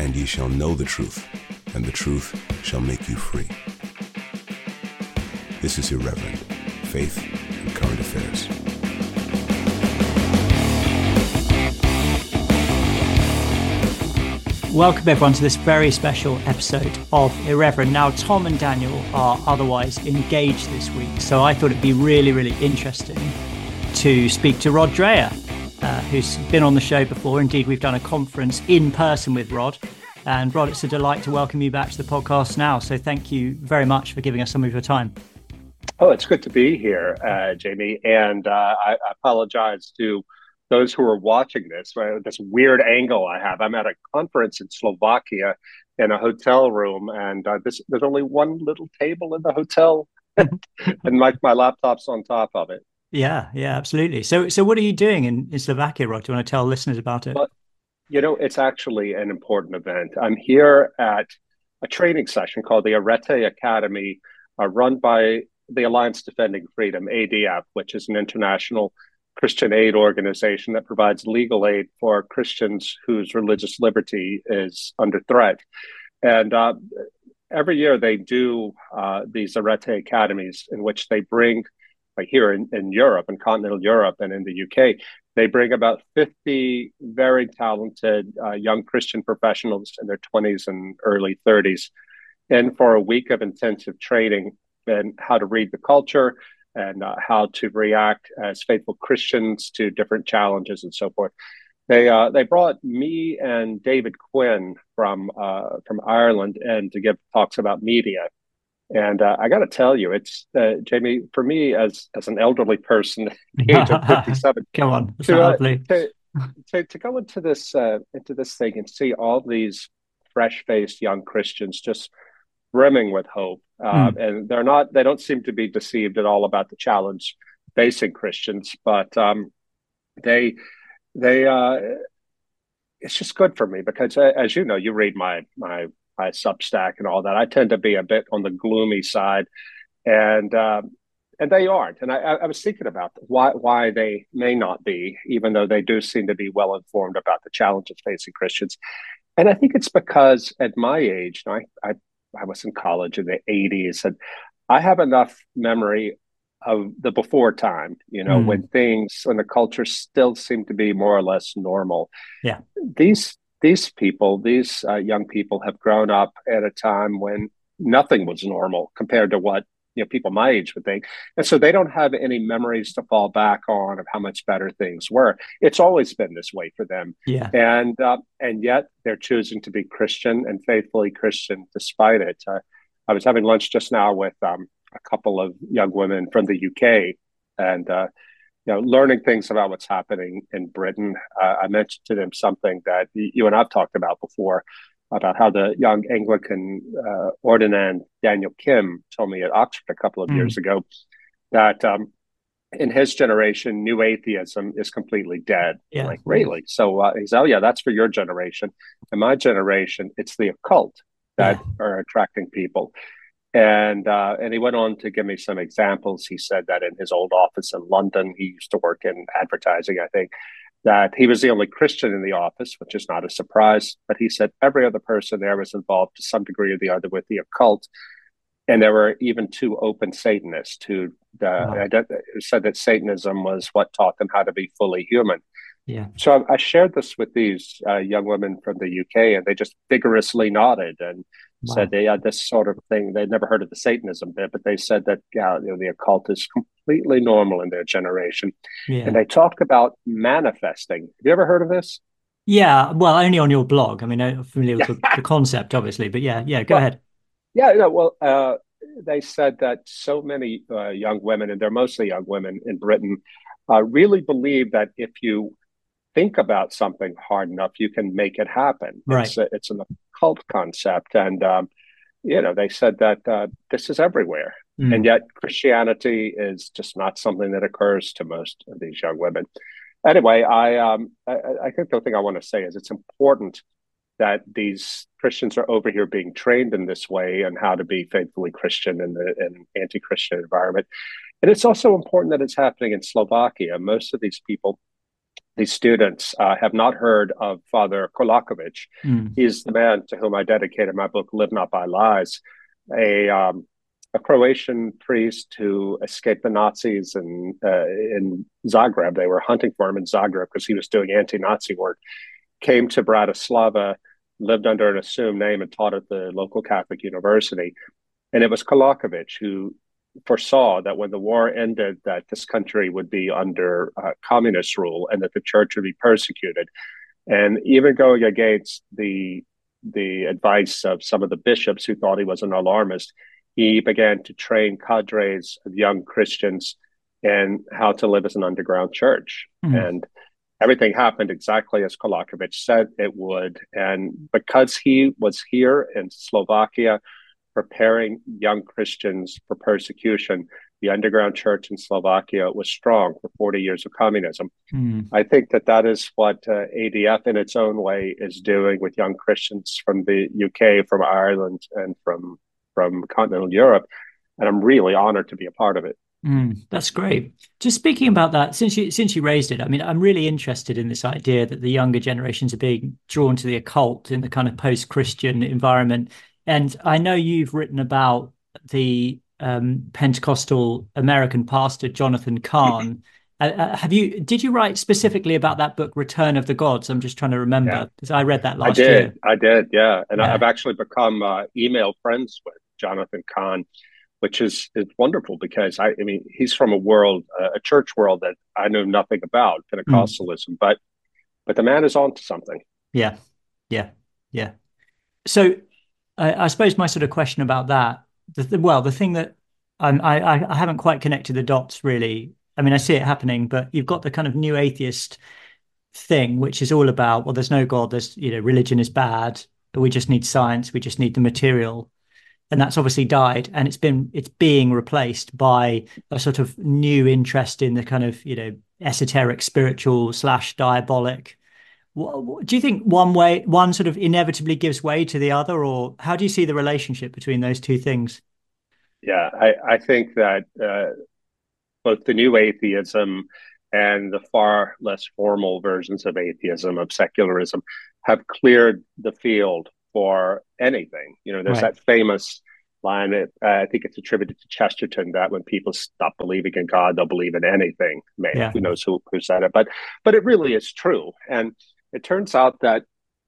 and ye shall know the truth, and the truth shall make you free. This is Irreverent, Faith and Current Affairs. Welcome everyone to this very special episode of Irreverent. Now, Tom and Daniel are otherwise engaged this week, so I thought it'd be really interesting to speak to Rod Dreher, who's been on the show before. Indeed, we've done a conference in person with Rod. And Rod, it's a delight to welcome you back to the podcast now. So thank you very much for giving us some of your time. Oh, it's good to be here, Jamie. And I apologize to those who are watching this weird angle I have. I'm at a conference in Slovakia in a hotel room, and there's only one little table in the hotel, and my laptop's on top of it. Yeah, absolutely. So what are you doing in Slovakia, Rod? Do you want to tell listeners about it? But, it's actually an important event. I'm here at a training session called the Arete Academy, run by the Alliance Defending Freedom, ADF, which is an international Christian aid organization that provides legal aid for Christians whose religious liberty is under threat. And every year they do these Arete Academies in which they bring, like here in Europe, in continental Europe and in the UK, they bring about 50 very talented young Christian professionals in their 20s and early 30s in for a week of intensive training in how to read the culture and how to react as faithful Christians to different challenges and so forth. They brought me and David Quinn from Ireland in to give talks about media. And I got to tell you, it's Jamie, for me as an elderly person at the age of 57, come on, to go into this thing and see all these fresh-faced young Christians just brimming with hope, and they don't seem to be deceived at all about the challenge facing Christians, but they it's just good for me because, as you know, you read my Substack and all that. I tend to be a bit on the gloomy side, and they aren't. And I was thinking about why they may not be, even though they do seem to be well informed about the challenges facing Christians. And I think it's because at my age, I was in college in the 80s, and I have enough memory of the before time, when the culture still seemed to be more or less normal. Yeah. These people, these young people have grown up at a time when nothing was normal compared to what people my age would think. And so they don't have any memories to fall back on of how much better things were. It's always been this way for them. Yeah. And yet they're choosing to be Christian and faithfully Christian despite it. I was having lunch just now with a couple of young women from the UK, and learning things about what's happening in Britain. I mentioned to them something that you and I've talked about before, about how the young Anglican ordinand Daniel Kim told me at Oxford a couple of years ago that in his generation, new atheism is completely dead. Yeah. Like, really? So he said, oh yeah, that's for your generation. In my generation, it's the occult that are attracting people. And he went on to give me some examples. He said that in his old office in London, he used to work in advertising, I think, that he was the only Christian in the office, which is not a surprise. But he said every other person there was involved to some degree or the other with the occult. And there were even 2 open Satanists who said that Satanism was what taught them how to be fully human. Yeah. So I shared this with these young women from the UK, and they just vigorously nodded and said they had this sort of thing. They'd never heard of the Satanism bit, but they said that the occult is completely normal in their generation. Yeah. And they talked about manifesting. Have you ever heard of this? Yeah, well, only on your blog. I mean, I'm familiar with the concept, obviously, but go ahead. Yeah, they said that so many young women, and they're mostly young women in Britain, really believe that if you think about something hard enough, you can make it happen. Right. It's an occult concept. And, they said that this is everywhere. And yet Christianity is just not something that occurs to most of these young women. Anyway, I think the thing I want to say is it's important that these Christians are over here being trained in this way and how to be faithfully Christian in an anti-Christian environment. And it's also important that it's happening in Slovakia. Most of these people these students have not heard of Father Kolakovic. He's the man to whom I dedicated my book, Live Not by Lies, a Croatian priest who escaped the Nazis in Zagreb. They were hunting for him in Zagreb because he was doing anti-Nazi work, came to Bratislava, lived under an assumed name, and taught at the local Catholic university. And it was Kolakovic who foresaw that when the war ended, that this country would be under communist rule and that the church would be persecuted. And even going against the advice of some of the bishops who thought he was an alarmist, he began to train cadres of young Christians in how to live as an underground church. And everything happened exactly as Kolakovic said it would. And because he was here in Slovakia preparing young Christians for persecution, the underground church in Slovakia was strong for 40 years of communism. I think that is what ADF in its own way is doing with young Christians from the UK, from Ireland, and from continental Europe. And I'm really honored to be a part of it. That's great. Just speaking about that, since you raised it, I mean, I'm really interested in this idea that the younger generations are being drawn to the occult in the kind of post-Christian environment. And I know you've written about the Pentecostal American pastor Jonathan Cahn. Did you write specifically about that book, Return of the Gods? I'm just trying to remember because I read that last year. I did, yeah. And I've actually become email friends with Jonathan Cahn, which is wonderful because I mean he's from a church world that I know nothing about, Pentecostalism, but the man is on to something. Yeah. So I suppose my sort of question about that, the thing that I haven't quite connected the dots really. I mean, I see it happening, but you've got the kind of new atheist thing, which is all about, well, there's no God, religion is bad, but we just need science, we just need the material. And that's obviously died, and it's being replaced by a sort of new interest in the kind of, esoteric, spiritual / diabolic. Do you think one sort of inevitably gives way to the other, or how do you see the relationship between those two things? Yeah, I think that both the new atheism and the far less formal versions of atheism, of secularism, have cleared the field for anything. There's that famous line, I think it's attributed to Chesterton, that when people stop believing in God, they'll believe in anything. Who knows who said it, but it really is true. And it turns out that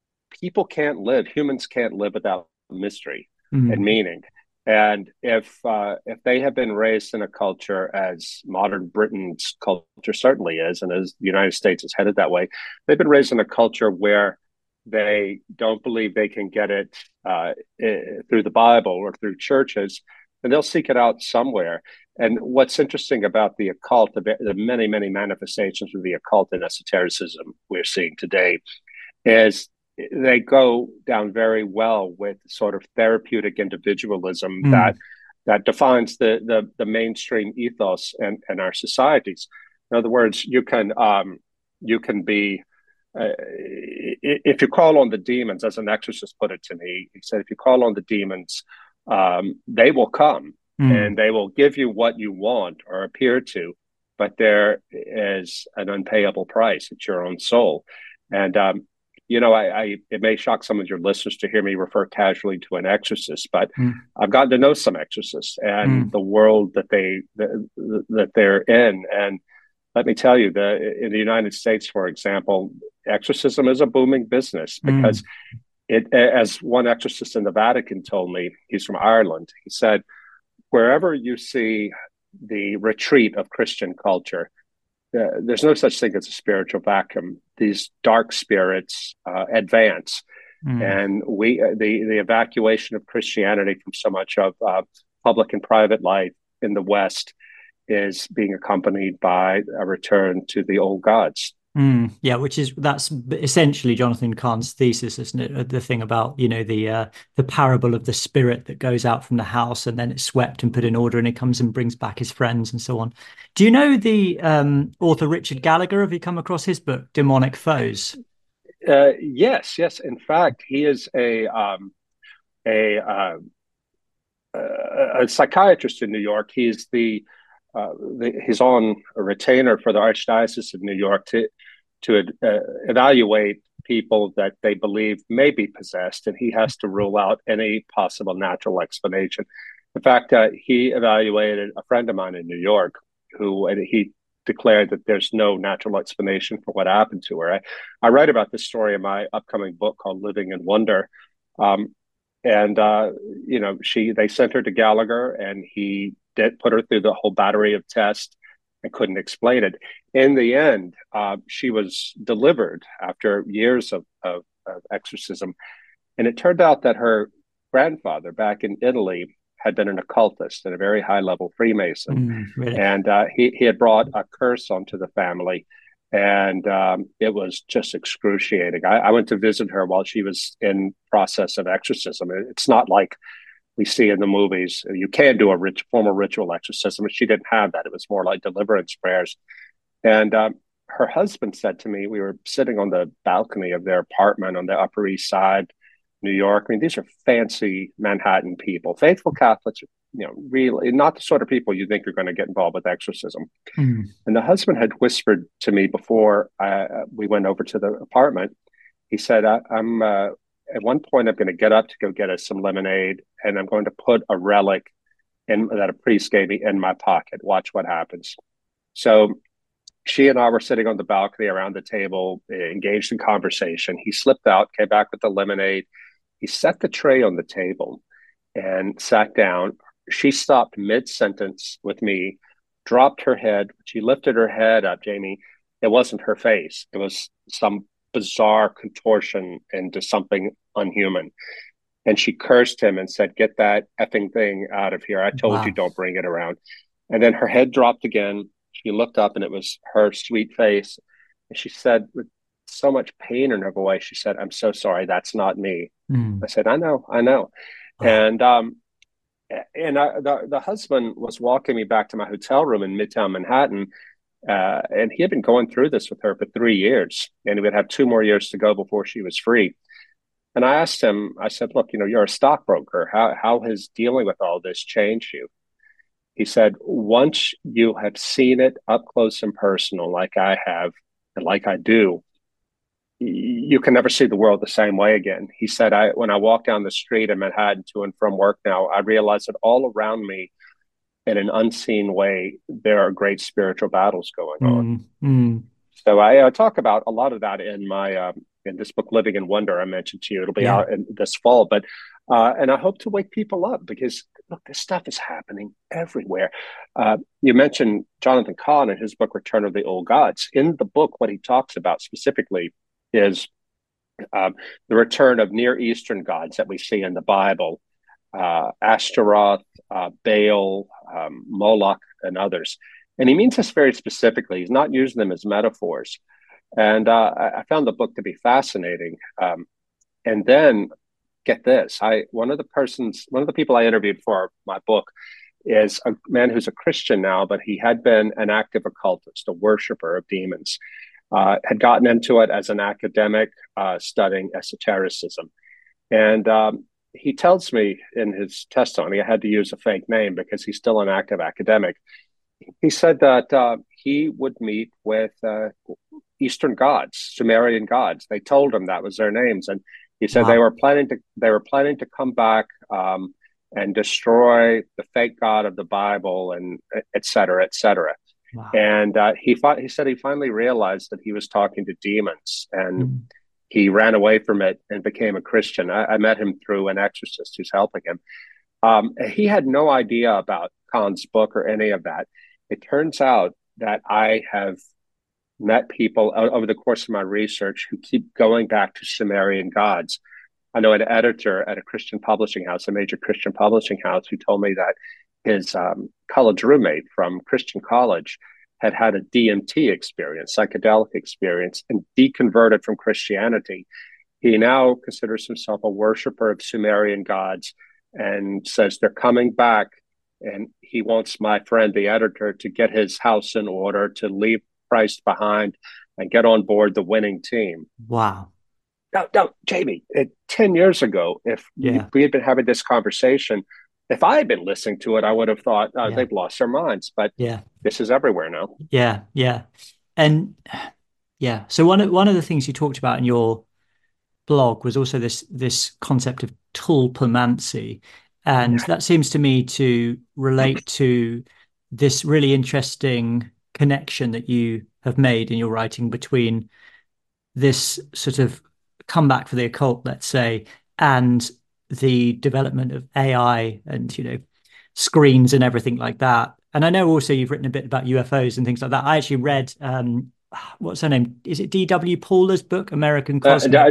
humans can't live without mystery and meaning. And if they have been raised in a culture, as modern Britain's culture certainly is, and as the United States is headed that way, they've been raised in a culture where they don't believe they can get it through the Bible or through churches, and they'll seek it out somewhere. And what's interesting about the occult, the many, many manifestations of the occult and esotericism we're seeing today, is they go down very well with sort of therapeutic individualism that defines the mainstream ethos in our societies. In other words, you can be if you call on the demons, as an exorcist put it to me, he said, if you call on the demons, they will come and they will give you what you want or appear to, but there is an unpayable price. It's your own soul. And, it may shock some of your listeners to hear me refer casually to an exorcist, but I've gotten to know some exorcists and the world that they're in. And let me tell you, in the United States, for example, exorcism is a booming business because as one exorcist in the Vatican told me, he's from Ireland, he said, wherever you see the retreat of Christian culture, there's no such thing as a spiritual vacuum. These dark spirits advance, and the evacuation of Christianity from so much of public and private life in the West is being accompanied by a return to the old gods. Yeah, that's essentially Jonathan Cahn's thesis, isn't it? The thing about, the parable of the spirit that goes out from the house and then it's swept and put in order and it comes and brings back his friends and so on. Do you know the author Richard Gallagher? Have you come across his book, Demonic Foes? Yes. In fact, he is a psychiatrist in New York. He's he's on a retainer for the Archdiocese of New York to evaluate people that they believe may be possessed, and he has to rule out any possible natural explanation. In fact, he evaluated a friend of mine in New York and he declared that there's no natural explanation for what happened to her. I write about this story in my upcoming book called Living in Wonder. And they sent her to Gallagher, and he did put her through the whole battery of tests and couldn't explain it. In the end, she was delivered after years of exorcism. And it turned out that her grandfather back in Italy had been an occultist and a very high-level Freemason. Really? And he had brought a curse onto the family. And it was just excruciating. I went to visit her while she was in process of exorcism. It's not like we see in the movies. You can do a formal ritual exorcism, but she didn't have that. It was more like deliverance prayers. And her husband said to me, we were sitting on the balcony of their apartment on the Upper East Side, New York. I mean, these are fancy Manhattan people, faithful Catholics, really not the sort of people you think are going to get involved with exorcism. And the husband had whispered to me before we went over to the apartment. He said, I'm at one point, I'm going to get up to go get us some lemonade, and I'm going to put a relic that a priest gave me in my pocket. Watch what happens. So she and I were sitting on the balcony around the table, engaged in conversation. He slipped out, came back with the lemonade. He set the tray on the table and sat down. She stopped mid-sentence with me, dropped her head. She lifted her head up, Jamie. It wasn't her face. It was some bizarre contortion into something unhuman. And she cursed him and said, "Get that effing thing out of here. I told you don't bring it around." And then her head dropped again. She looked up, and it was her sweet face. And she said, with so much pain in her voice, she said, "I'm so sorry. That's not me." I said, I know. And the husband was walking me back to my hotel room in Midtown Manhattan. And he had been going through this with her for 3 years, and he would have 2 more years to go before she was free. And I asked him, I said, "Look, you're a stockbroker. How has dealing with all this changed you?" He said, "Once you have seen it up close and personal, like I have, and like I do, you can never see the world the same way again." He said, when I walk down the street in Manhattan to and from work now, I realize that all around me, in an unseen way, there are great spiritual battles going on. So I talk about a lot of that in my in this book, Living in Wonder. I mentioned to you, it'll be out this fall. But and I hope to wake people up, because look, this stuff is happening everywhere. You mentioned Jonathan Cahn in his book, Return of the Old Gods. In the book, what he talks about specifically is the return of Near Eastern gods that we see in the Bible, Ashtaroth, Baal, Moloch, and others. And he means this very specifically. He's not using them as metaphors. And I found the book to be fascinating. And then, get this, one of the people I interviewed for my book is a man who's a Christian now, but he had been an active occultist, a worshiper of demons. Had gotten into it as an academic, studying esotericism. And he tells me in his testimony, I had to use a fake name because he's still an active academic. He said that he would meet with Eastern gods, Sumerian gods. They told him that was their names, and he said they were planning to come back and destroy the fake god of the Bible, and et cetera, et cetera. Wow. And he said he finally realized that he was talking to demons, and he ran away from it and became a Christian. I met him through an exorcist who's helping him. He had no idea about Kahn's book or any of that. It turns out that I have met people over the course of my research who keep going back to Sumerian gods. I know an editor at a Christian publishing house, a major Christian publishing house, who told me that his college roommate from Christian college had had a DMT experience, psychedelic experience, and deconverted from Christianity. He now considers himself a worshiper of Sumerian gods and says they're coming back. And he wants my friend, the editor, to get his house in order, to leave Christ behind and get on board the winning team. Wow. No, Jamie, 10 years ago, if we had been having this conversation, if I had been listening to it, I would have thought, they've lost their minds. But this is everywhere now. Yeah. And Yeah. So one of the things you talked about in your blog was also this concept of tulpamancy, and Yeah. that seems to me to relate to this really interesting connection that you have made in your writing between this sort of comeback for the occult, let's say, and the development of AI and screens and everything like that. And I know also you've written a bit about UFOs and things like that. I actually read what's her name? Is it D.W. Paula's book, American Cosmic?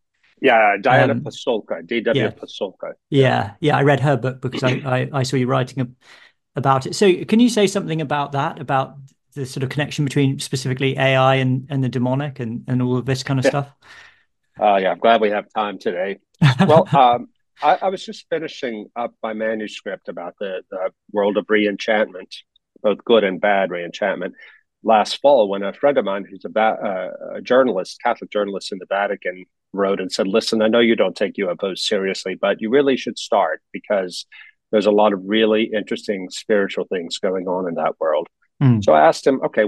Yeah, Diana Um, Pasulka, D.W. yeah, Pasulka. Yeah. yeah. I read her book because I saw you writing about it. So can you say something about that, about the sort of connection between specifically AI and the demonic and all of this kind of stuff? Yeah, I'm glad we have time today. Well, I was just finishing up my manuscript about the world of reenchantment, both good and bad reenchantment, last fall when a friend of mine who's a journalist, Catholic journalist in the Vatican, wrote and said, "Listen, I know you don't take UFOs seriously, but you really should start because there's a lot of really interesting spiritual things going on in that world." Mm. So I asked him, okay,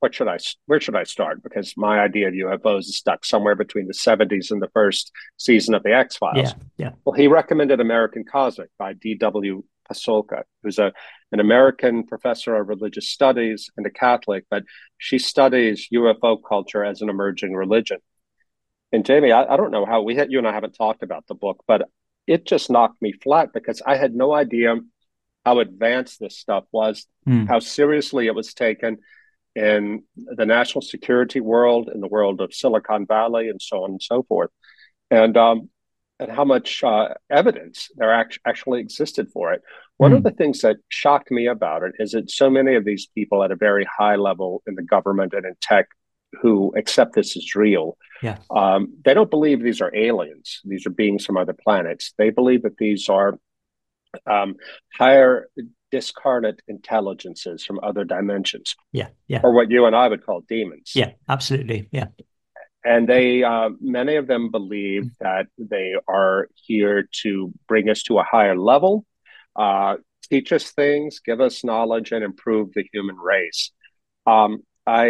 where should I start? Because my idea of UFOs is stuck somewhere between the 70s and the first season of the X Yeah, Files. yeah. Well, he recommended American Cosmic by D.W. Pasulka, who's an American professor of religious studies and a Catholic, but she studies UFO culture as an emerging religion. And Jamie, I don't know how you and I haven't talked about the book, but it just knocked me flat because I had no idea how advanced this stuff was, Mm. how seriously it was taken in the national security world, in the world of Silicon Valley, and so on and so forth, and how much evidence there actually existed for it. One of Mm. the things that shocked me about it is that so many of these people at a very high level in the government and in tech who accept this as real, Yeah. they don't believe these are aliens. These are beings from other planets. They believe that these are higher discarnate intelligences from other dimensions, Yeah. Yeah. or what you and I would call demons. Yeah. Absolutely. Yeah. And many of them believe that they are here to bring us to a higher level, uh, teach us things, give us knowledge, and improve the human race. Um,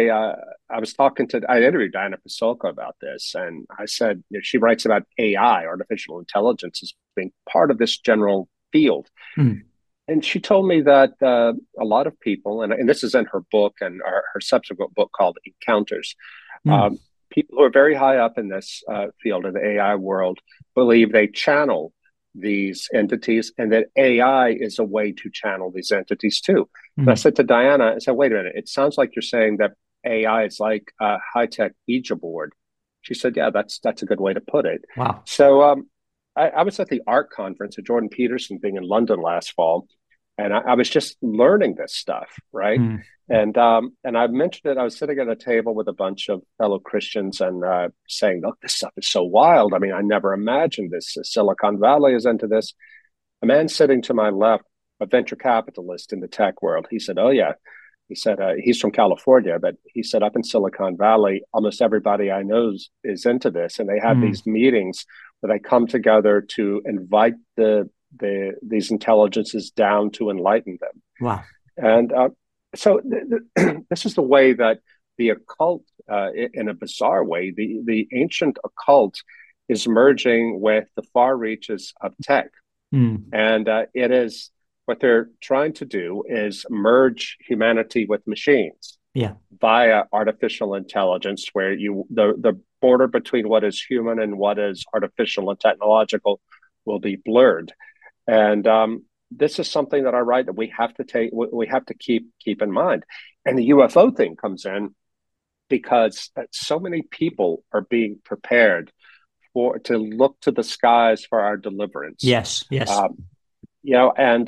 I interviewed Diana Pasulka about this, and I said, she writes about AI, artificial intelligence, as being part of this general field. Mm. And she told me that a lot of people, and this is in her book and her subsequent book called Encounters, Mm. people who are very high up in this field of the AI world believe they channel these entities and that AI is a way to channel these entities too. And I Mm. said to Diana, I said, wait a minute, it sounds like you're saying that AI is like a high-tech Ouija board. She said, yeah, that's a good way to put it. Wow. So I was at the art conference at Jordan Peterson thing in London last fall, and I was just learning this stuff, right? Mm. And I mentioned it. I was sitting at a table with a bunch of fellow Christians and saying, "Look, this stuff is so wild. I mean, I never imagined this. Silicon Valley is into this." A man sitting to my left, a venture capitalist in the tech world, he said, "Oh yeah." He said he's from California, but he said up in Silicon Valley, almost everybody I know is into this, and they have Mm. these meetings where they come together to invite these intelligences down to enlighten them. Wow. And so this is the way that the occult, in a bizarre way, the ancient occult is merging with the far reaches of tech. Mm. And it is what they're trying to do is merge humanity with machines Yeah. via artificial intelligence, where the border between what is human and what is artificial and technological will be blurred. And this is something that I write that we have to keep in mind. And the UFO thing comes in because so many people are being prepared to look to the skies for our deliverance. Yes. Yes. Um, and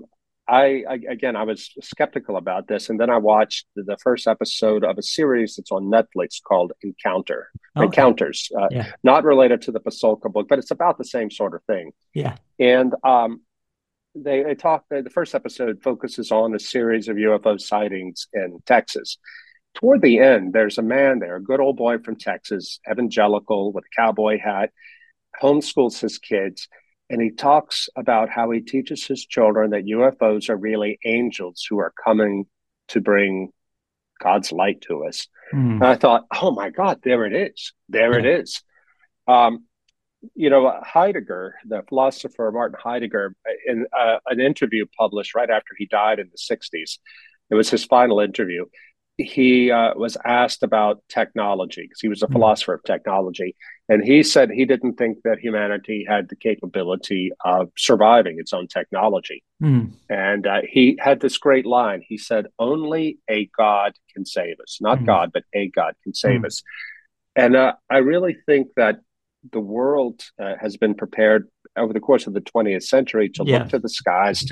I was skeptical about this, and then I watched the first episode of a series that's on Netflix called Okay. Encounters, Yeah. not related to the Pasulka book, but it's about the same sort of thing. Yeah. And they talk. The first episode focuses on a series of UFO sightings in Texas. Toward the end, there's a man there, a good old boy from Texas, evangelical with a cowboy hat, homeschools his kids, and he talks about how he teaches his children that UFOs are really angels who are coming to bring God's light to us. Mm. And I thought, oh my God, there it is. There it Yeah. is. Um, Heidegger, the philosopher Martin Heidegger, in an interview published right after he died in the 60s, it was his final interview. He was asked about technology because he was a Mm. philosopher of technology. And he said he didn't think that humanity had the capability of surviving its own technology. Mm. And he had this great line. He said, only a God can save us. Not Mm. God, but a God can save Mm. us. And I really think that the world has been prepared over the course of the 20th century to look Yeah. to the skies,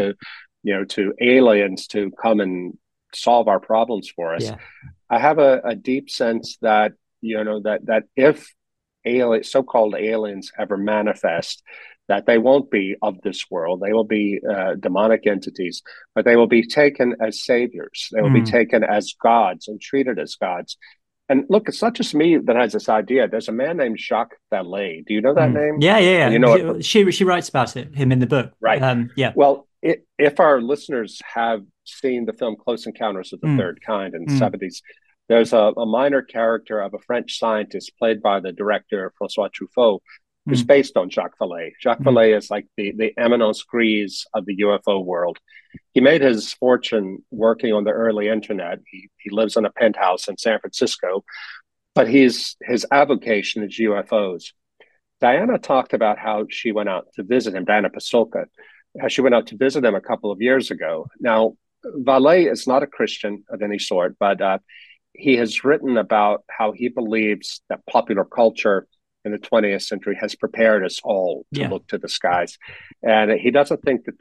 to aliens to come and solve our problems for us. Yeah. I have a deep sense that that if so-called aliens ever manifest, that they won't be of this world. They will be demonic entities, but they will be taken as saviors. They will be Mm. taken as gods and treated as gods. And look, it's not just me that has this idea. There's a man named Jacques Vallée. Do you know that Mm. name? Yeah, And you yeah, know it, yeah. She writes about it, him in the book. right? Yeah. Well, if our listeners have seen the film Close Encounters of the Mm. Third Kind in the Mm. 70s, there's a minor character of a French scientist played by the director Francois Truffaut, who's Mm. based on Jacques Vallée. Jacques Mm. Vallée is like the eminence grise of the UFO world. He made his fortune working on the early internet. He lives in a penthouse in San Francisco, but his avocation is UFOs. Diana talked about how she went out to visit him, Diana Pasulka, how she went out to visit him a couple of years ago. Now, Vallée is not a Christian of any sort, but he has written about how he believes that popular culture in the 20th century has prepared us all to Yeah. look to the skies. And he doesn't think that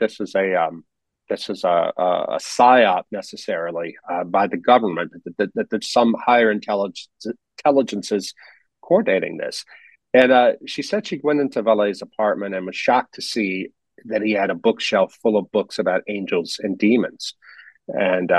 this is a psyop necessarily by the government, that some higher intelligences coordinating this. And she said she went into Vallée's apartment and was shocked to see that he had a bookshelf full of books about angels and demons. And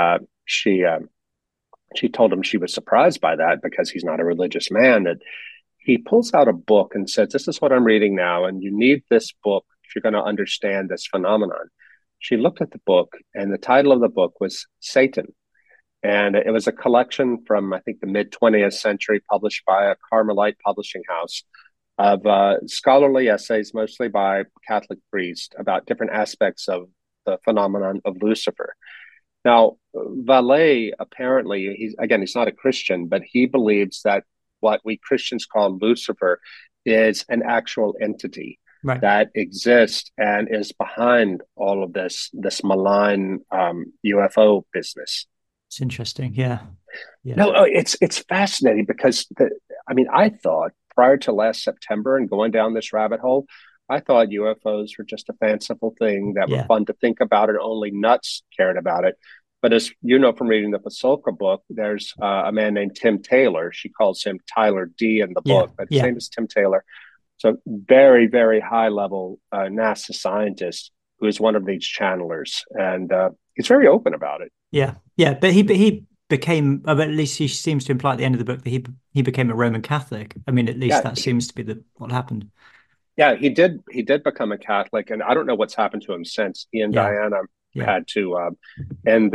she told him she was surprised by that because he's not a religious man. And he pulls out a book and says, "This is what I'm reading now, and you need this book if you're going to understand this phenomenon." She looked at the book, and the title of the book was Satan. And it was a collection from, I think, the mid 20th century, published by a Carmelite publishing house, of scholarly essays, mostly by Catholic priests, about different aspects of the phenomenon of Lucifer. Now, Vallée, apparently, he's not a Christian, but he believes that what we Christians call Lucifer is an actual entity Right. that exists and is behind all of this malign UFO business. It's interesting. Yeah. Yeah. No, it's fascinating because I thought prior to last September and going down this rabbit hole, I thought UFOs were just a fanciful thing that were Yeah. fun to think about and only nuts cared about it. But as you know from reading the Pasulka book, there's a man named Tim Taylor. She calls him Tyler D in the Yeah. book, but his Yeah. name is Tim Taylor. So very, very high level NASA scientist who is one of these channelers. And he's very open about it. Yeah. Yeah. But he became, at least he seems to imply at the end of the book that he became a Roman Catholic. I mean, at least Yeah, that seems to be what happened. yeah, he did. He did become a Catholic, and I don't know what's happened to him since. He and Yeah. Diana Yeah. had to end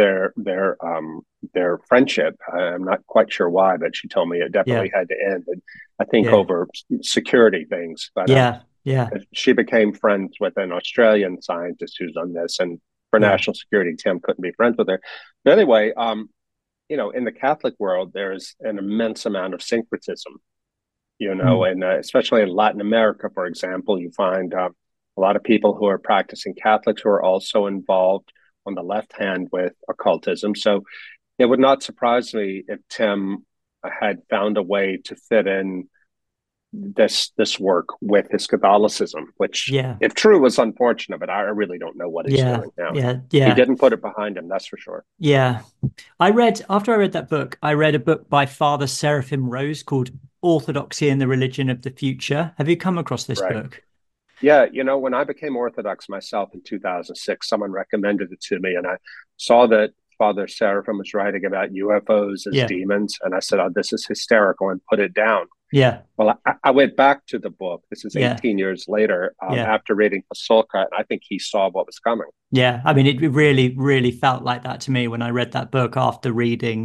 their friendship. I'm not quite sure why, but she told me it definitely had to end. And I think Yeah. over security things. But Yeah. Yeah. she became friends with an Australian scientist who's done this, and for Yeah. national security, Tim couldn't be friends with her. But anyway, in the Catholic world, there's an immense amount of syncretism. Mm. And especially in Latin America, for example, you find a lot of people who are practicing Catholics who are also involved on the left hand with occultism. So it would not surprise me if Tim had found a way to fit in this work with his Catholicism, which, Yeah. if true, was unfortunate, but I really don't know what he's Yeah. doing now. Yeah. He Yeah. didn't put it behind him, that's for sure. Yeah. After I read that book, I read a book by Father Seraphim Rose called Orthodoxy and the Religion of the Future. Have you come across this Right. book? Yeah, when I became Orthodox myself in 2006, someone recommended it to me, and I saw that Father Seraphim was writing about UFOs as Yeah. demons, and I said, "Oh, this is hysterical," and put it down. Yeah. Well, I went back to the book. This is Yeah. 18 years later, Yeah. after reading Pasulka, and I think he saw what was coming. Yeah. I mean, it really, really felt like that to me when I read that book after reading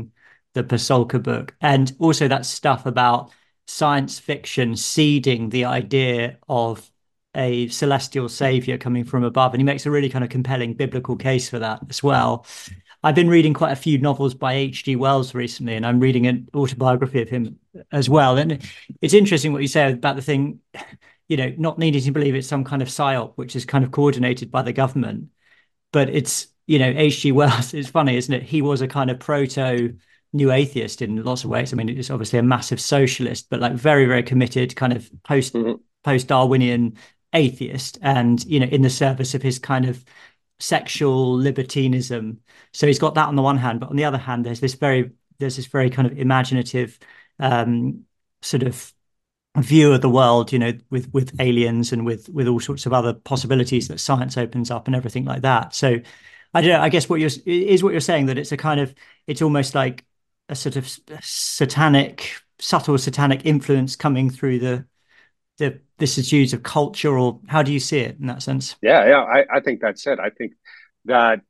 the Pasolka book, and also that stuff about science fiction seeding the idea of a celestial savior coming from above. And he makes a really kind of compelling biblical case for that as well. I've been reading quite a few novels by H.G. Wells recently, and I'm reading an autobiography of him as well. And it's interesting what you say about the thing, not needing to believe it's some kind of psyop, which is kind of coordinated by the government. But it's, H.G. Wells, it's funny, isn't it? He was a kind of proto new atheist in lots of ways. I mean, it's obviously a massive socialist, but like very, very committed kind of post Darwinian atheist, and in the service of his kind of sexual libertinism. So he's got that on the one hand, but on the other hand, there's this very kind of imaginative sort of view of the world, with aliens and with all sorts of other possibilities that science opens up and everything like that. So I don't know, I guess what you're saying, that it's almost like a sort of subtle satanic influence coming through the vicissitudes of culture, or how do you see it in that sense? I think that's it. I think that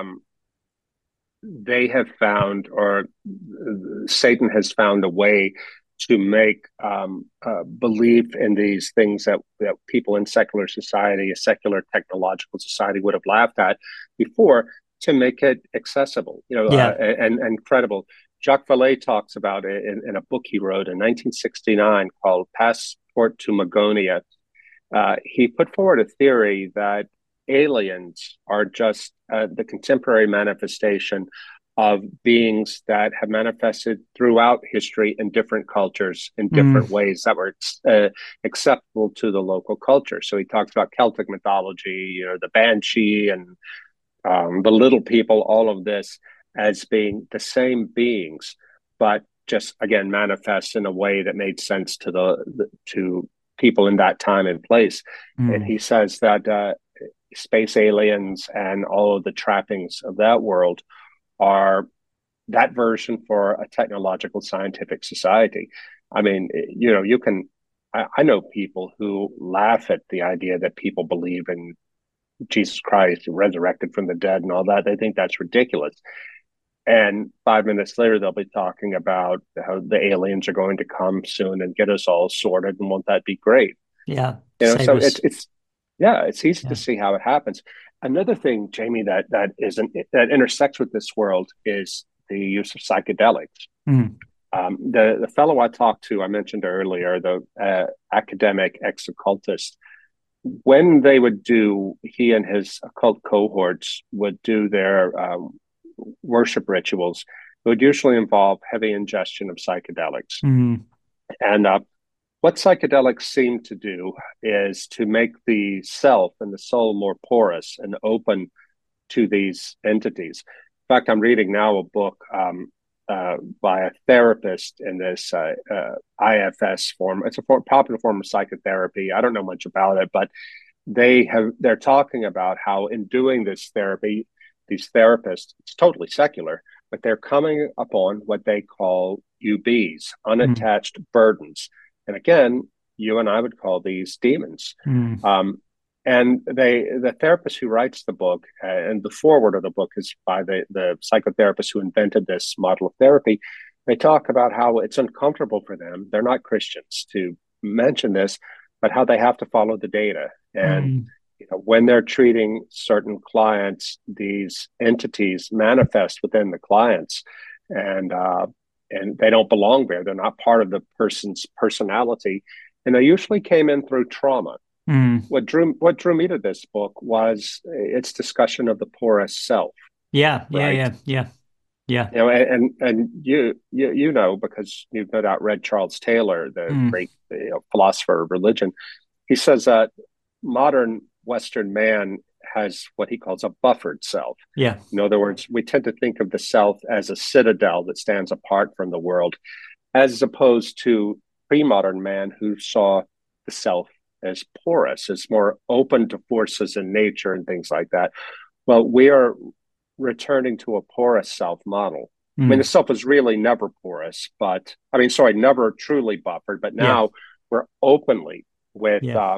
they have found, or Satan has found a way to make belief in these things that people in secular society, a secular technological society, would have laughed at before, to make it accessible, and credible. Jacques Vallée talks about it in a book he wrote in 1969 called Passport to Magonia. He put forward a theory that aliens are just the contemporary manifestation of beings that have manifested throughout history in different cultures in different ways that were acceptable to the local culture. So he talks about Celtic mythology, the Banshee and the little people, all of this as being the same beings, but just, again, manifest in a way that made sense to people in that time and place. And he says that space aliens and all of the trappings of that world are that version for a technological scientific society. I mean, I know people who laugh at the idea that people believe in Jesus Christ resurrected from the dead and all that. They think that's ridiculous. And 5 minutes later, they'll be talking about how the aliens are going to come soon and get us all sorted, and won't that be great? Yeah. So it's easy to see how it happens. Another thing, Jamie, that intersects with this world is the use of psychedelics. The fellow I talked to, I mentioned earlier, the academic ex-occultist, when he and his occult cohorts would do their worship rituals, it would usually involve heavy ingestion of psychedelics. And what psychedelics seem to do is to make the self and the soul more porous and open to these entities. In fact, I'm reading now a book by a therapist in this IFS form. It's a popular form of psychotherapy. I don't know much about it, but they're talking about how in doing this therapy, these therapists, it's totally secular, but they're coming upon what they call UBs, unattached burdens. And again, you and I would call these demons. And the therapist who writes the book, and the foreword of the book is by the psychotherapist who invented this model of therapy. They talk about how it's uncomfortable for them. They're not Christians to mention this, but how they have to follow the data. And when they're treating certain clients, these entities manifest within the clients, and they don't belong there. They're not part of the person's personality, and they usually came in through trauma. What drew me to this book was its discussion of the porous self. Yeah. And you know, because you've no doubt read Charles Taylor, the great philosopher of religion. He says that modern Western man has what he calls a buffered self. Yeah. In other words, we tend to think of the self as a citadel that stands apart from the world, as opposed to pre-modern man who saw the self as porous, as more open to forces in nature and things like that. Well, we are returning to a porous self model. I mean, the self was really never porous, never truly buffered, but now we're openly with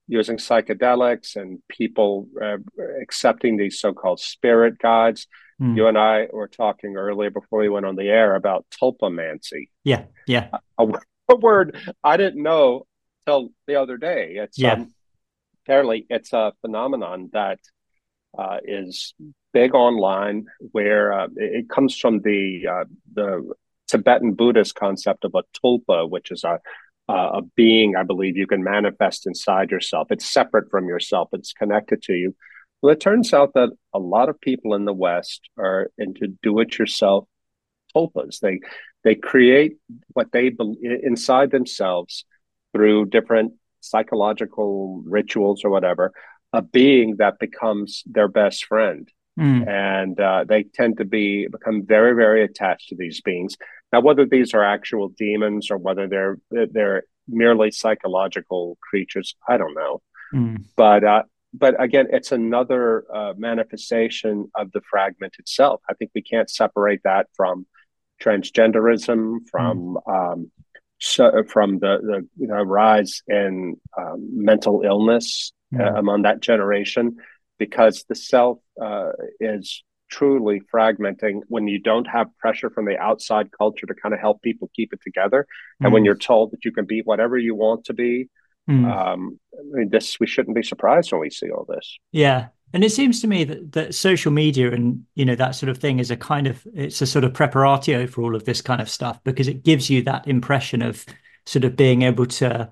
using psychedelics and people accepting these so-called spirit guides. Mm. You and I were talking earlier before we went on the air about tulpamancy, Yeah, yeah, a word I didn't know till the other day. It's yeah. apparently it's a phenomenon that is big online, where it comes from the Tibetan Buddhist concept of a tulpa, which is a being, I believe, you can manifest inside yourself. It's separate from yourself. It's connected to you. Well, it turns out that a lot of people in the West are into do-it-yourself tulpas. They create what they inside themselves through different psychological rituals or whatever, a being that becomes their best friend. Mm. And they tend to become very, very attached to these beings. Now, whether these are actual demons or whether they're merely psychological creatures, I don't know. Mm. But again, it's another manifestation of the fragment itself. I think we can't separate that from transgenderism, Mm. from the rise in mental illness Mm. among that generation, because the self is truly fragmenting when you don't have pressure from the outside culture to kind of help people keep it together, and when Mm. you're told that you can be whatever you want to be. Mm. I mean, we shouldn't be surprised when we see all this. Yeah. And it seems to me that social media and, that sort of thing is it's a sort of preparatio for all of this kind of stuff, because it gives you that impression of sort of being able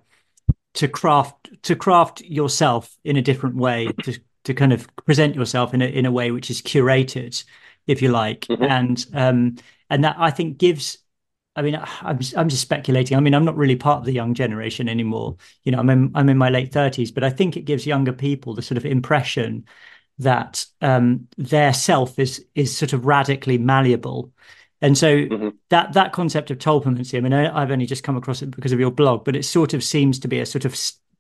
to craft yourself in a different way, to kind of present yourself in a way which is curated, if you like. Mm-hmm. And that, I think, gives, I mean, I'm just speculating. I mean, I'm not really part of the young generation anymore. I'm in my late 30s, but I think it gives younger people the sort of impression that their self is sort of radically malleable. And so Mm-hmm. that concept of tulpamancy, I mean, I've only just come across it because of your blog, but it sort of seems to be a sort of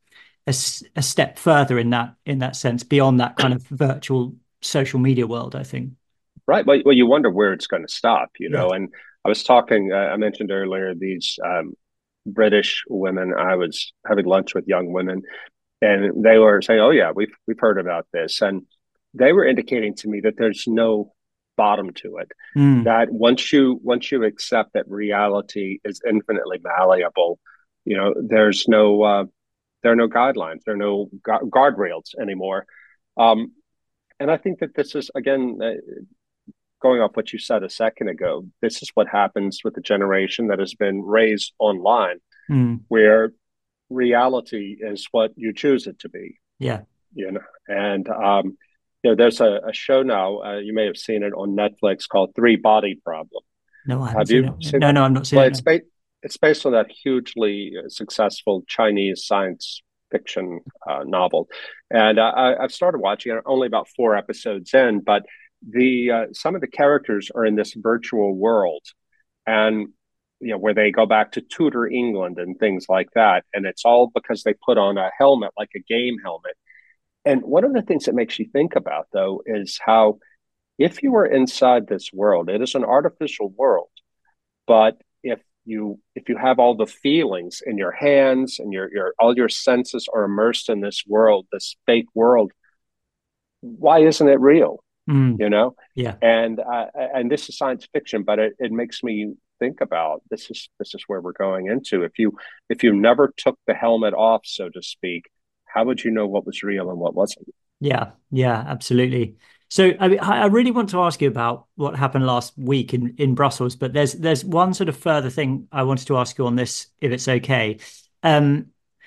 a step further in that sense, beyond that kind of virtual social media world, I think. Right. Well, you wonder where it's going to stop, Yeah. And I was talking, I mentioned earlier these British women. I was having lunch with young women, and they were saying, "Oh yeah, we've heard about this," and they were indicating to me that there's no bottom to it. Mm. That once you accept that reality is infinitely malleable, there's no there are no guidelines, there are no guardrails anymore. Um, and I think that this is, again, going off what you said a second ago, this is what happens with the generation that has been raised online, Mm. where reality is what you choose it to be. Yeah. And there's a show now. You may have seen it on Netflix called Three Body Problem. No, I haven't Have seen you it. seen No, that? no, I'm not seeing Well, it. No. it's based on that hugely successful Chinese science fiction novel, and I've started watching it. Only about 4 episodes in, but the some of the characters are in this virtual world, and where they go back to Tudor England and things like that, and it's all because they put on a helmet, like a game helmet. And one of the things that makes you think about, though, is how, if you were inside this world, it is an artificial world, but if you have all the feelings in your hands, and your all your senses are immersed in this world, this fake world, why isn't it real? Mm. You know, Yeah. and this is science fiction, but it makes me think about, this is where we're going into. If you never took the helmet off, so to speak, how would you know what was real and what wasn't? Yeah. Yeah, absolutely. So I really want to ask you about what happened last week in Brussels, but there's one sort of further thing I wanted to ask you on this, if it's okay. Um,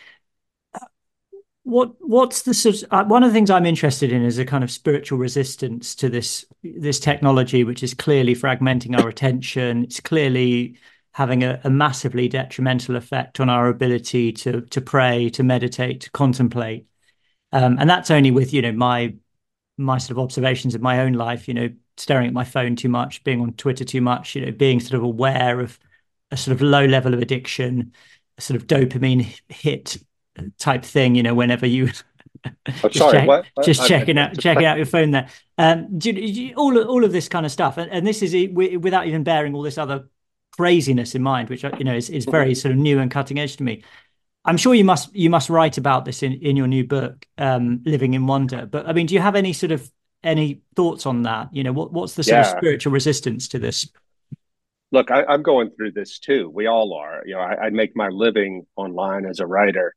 what's the sort of, one of the things I'm interested in is a kind of spiritual resistance to this technology, which is clearly fragmenting our attention. It's clearly having a massively detrimental effect on our ability to pray, to meditate, to contemplate. And that's only with, my sort of observations of my own life, staring at my phone too much, being on Twitter too much, being sort of aware of a sort of low level of addiction, a sort of dopamine hit type thing, whenever you Oh, sorry, what? just checking out your phone there. All of this kind of stuff. And this is without even bearing all this other craziness in mind, which, is very sort of new and cutting edge to me. I'm sure you must write about this in your new book, Living in Wonder. But I mean, do you have any thoughts on that? What's the sort of Yeah. spiritual resistance to this? Look, I'm going through this too. We all are. I make my living online as a writer,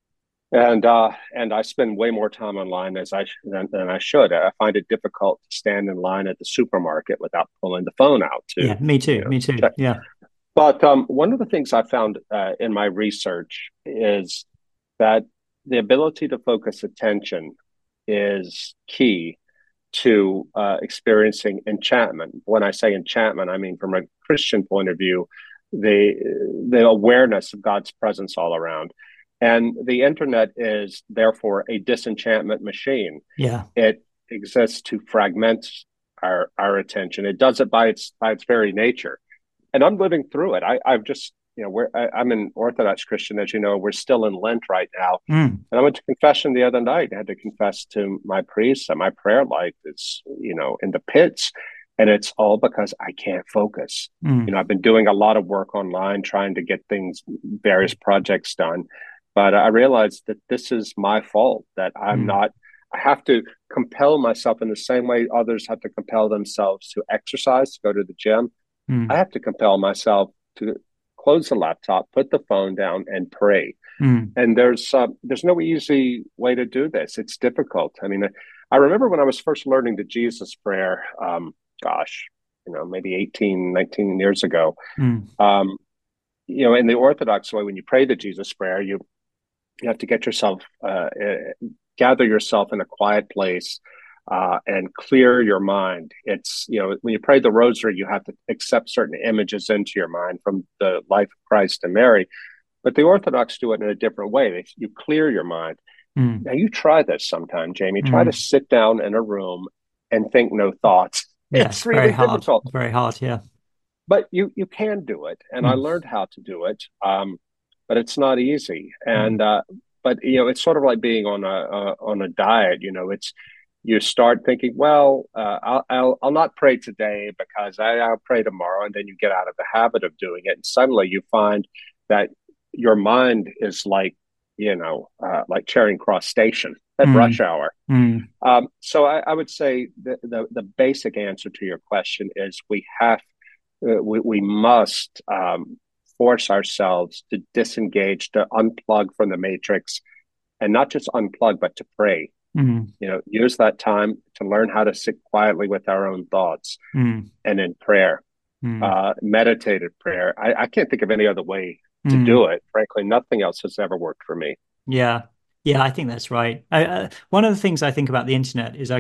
and I spend way more time online than I should. I find it difficult to stand in line at the supermarket without pulling the phone out to, Yeah, me too. you know, Me too. check. Yeah. But one of the things I found in my research is that the ability to focus attention is key to experiencing enchantment. When I say enchantment, I mean from a Christian point of view, the the awareness of God's presence all around. And the internet is therefore a disenchantment machine. Yeah. It exists to fragment our attention. It does it by its very nature. And I'm living through it. I've just I'm an Orthodox Christian, as you know. We're still in Lent right now, Mm, and I went to confession the other night. I had to confess to my priest that my prayer life is, in the pits, and it's all because I can't focus. mm, I've been doing a lot of work online, trying to get various projects done, but I realized that this is my fault. That I'm mm, not. I have to compel myself in the same way others have to compel themselves to exercise, to go to the gym. I mm, have to compel myself to close the laptop, put the phone down, and pray. mm. And there's no easy way to do this. It's difficult. I mean, I remember when I was first learning the Jesus prayer, gosh, maybe 18, 19 years ago. Mm, Um, in the Orthodox way, when you pray the Jesus prayer, you have to gather yourself in a quiet place, and clear your mind. It's, when you pray the rosary, you have to accept certain images into your mind from the life of Christ and Mary. But the Orthodox do it in a different way. You clear your mind. mm, Now, you try this sometime, Jamie. Try to mm. sit down in a room and think no thoughts. It's Yes, very really hard. difficult, Very hard. Yeah. but you can do it. And I Mm, learned how to do it, but it's not easy. mm, But it's sort of like being on a diet. It's you start thinking, well, I'll not pray today because I'll pray tomorrow, and then you get out of the habit of doing it, and suddenly you find that your mind is like Charing Cross Station at rush mm, hour. mm. So I would say the basic answer to your question is we must force ourselves to disengage, to unplug from the matrix, and not just unplug, but to pray. Mm, Use that time to learn how to sit quietly with our own thoughts, mm, and in prayer, mm, meditative prayer. I can't think of any other way to mm. do it. Frankly, nothing else has ever worked for me. Yeah. Yeah, I think that's right. One of the things I think about the internet is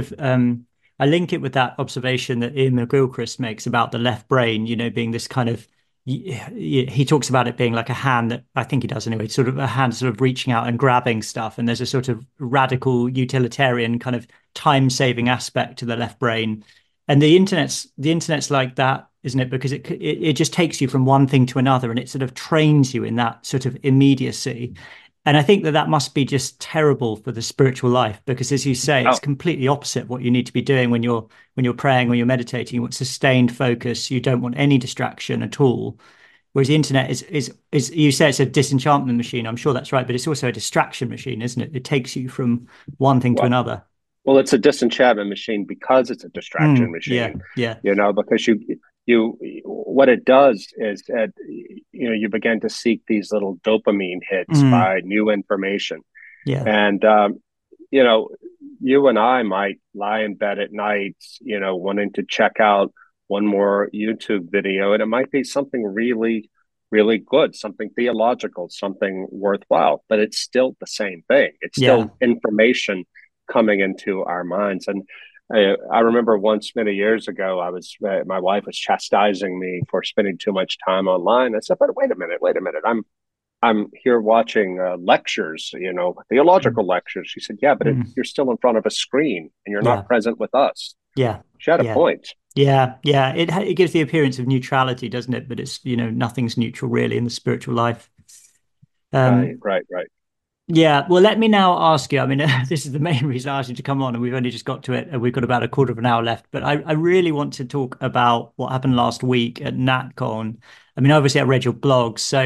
I link it with that observation that Ian McGilchrist makes about the left brain, being this kind of he talks about it being like a hand that I think he does anyway, sort of a hand sort of reaching out and grabbing stuff. And there's a sort of radical utilitarian kind of time-saving aspect to the left brain. And the internet's like that, isn't it? Because it just takes you from one thing to another, and it sort of trains you in that sort of immediacy. And I think that must be just terrible for the spiritual life, because as you say, it's Oh, completely opposite what you need to be doing when you're praying or you're meditating. You want sustained focus. You don't want any distraction at all. Whereas the internet is you say it's a disenchantment machine. I'm sure that's right, but it's also a distraction machine, isn't it? It takes you from one thing to well, another. Well, it's a disenchantment machine because it's a distraction Yeah, machine. yeah, Because you what it does is that you begin to seek these little dopamine hits mm, by new information, yeah, and you know, you and I might lie in bed at night, wanting to check out one more YouTube video, and it might be something really, really good, something theological, something worthwhile, but it's still the same thing. It's yeah. still information coming into our minds. And I remember once many years ago, my wife was chastising me for spending too much time online. I said, "But wait a minute. I'm here watching lectures, Mm, theological lectures." She said, "Yeah, but mm, you're still in front of a screen and you're not yeah, present with us." yeah, She had a yeah. point. Yeah, yeah. It gives the appearance of neutrality, doesn't it? But it's, nothing's neutral really in the spiritual life. Right, Um, right, right. yeah. Well, let me now ask you. I mean, this is the main reason I asked you to come on, and we've only just got to it, and we've got about a quarter of an hour left. But I really want to talk about what happened last week at NatCon. I mean, obviously, I read your blog, so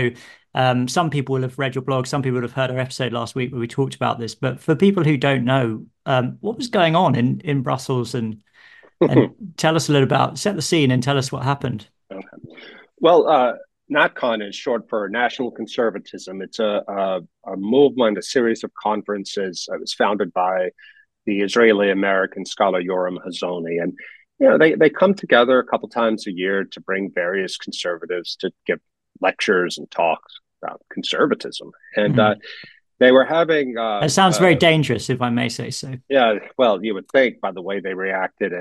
Some people will have read your blog, some people would have heard our episode last week where we talked about this. But for people who don't know, what was going on in Brussels, and tell us a little about, set the scene and tell us what happened. Okay. Well, NatCon is short for National Conservatism. It's a movement, a series of conferences. It was founded by the Israeli-American scholar Yoram Hazony. And they come together a couple times a year to bring various conservatives to give lectures and talks about conservatism. And they were having... it sounds very dangerous, if I may say so. Yeah, well, you would think by the way they reacted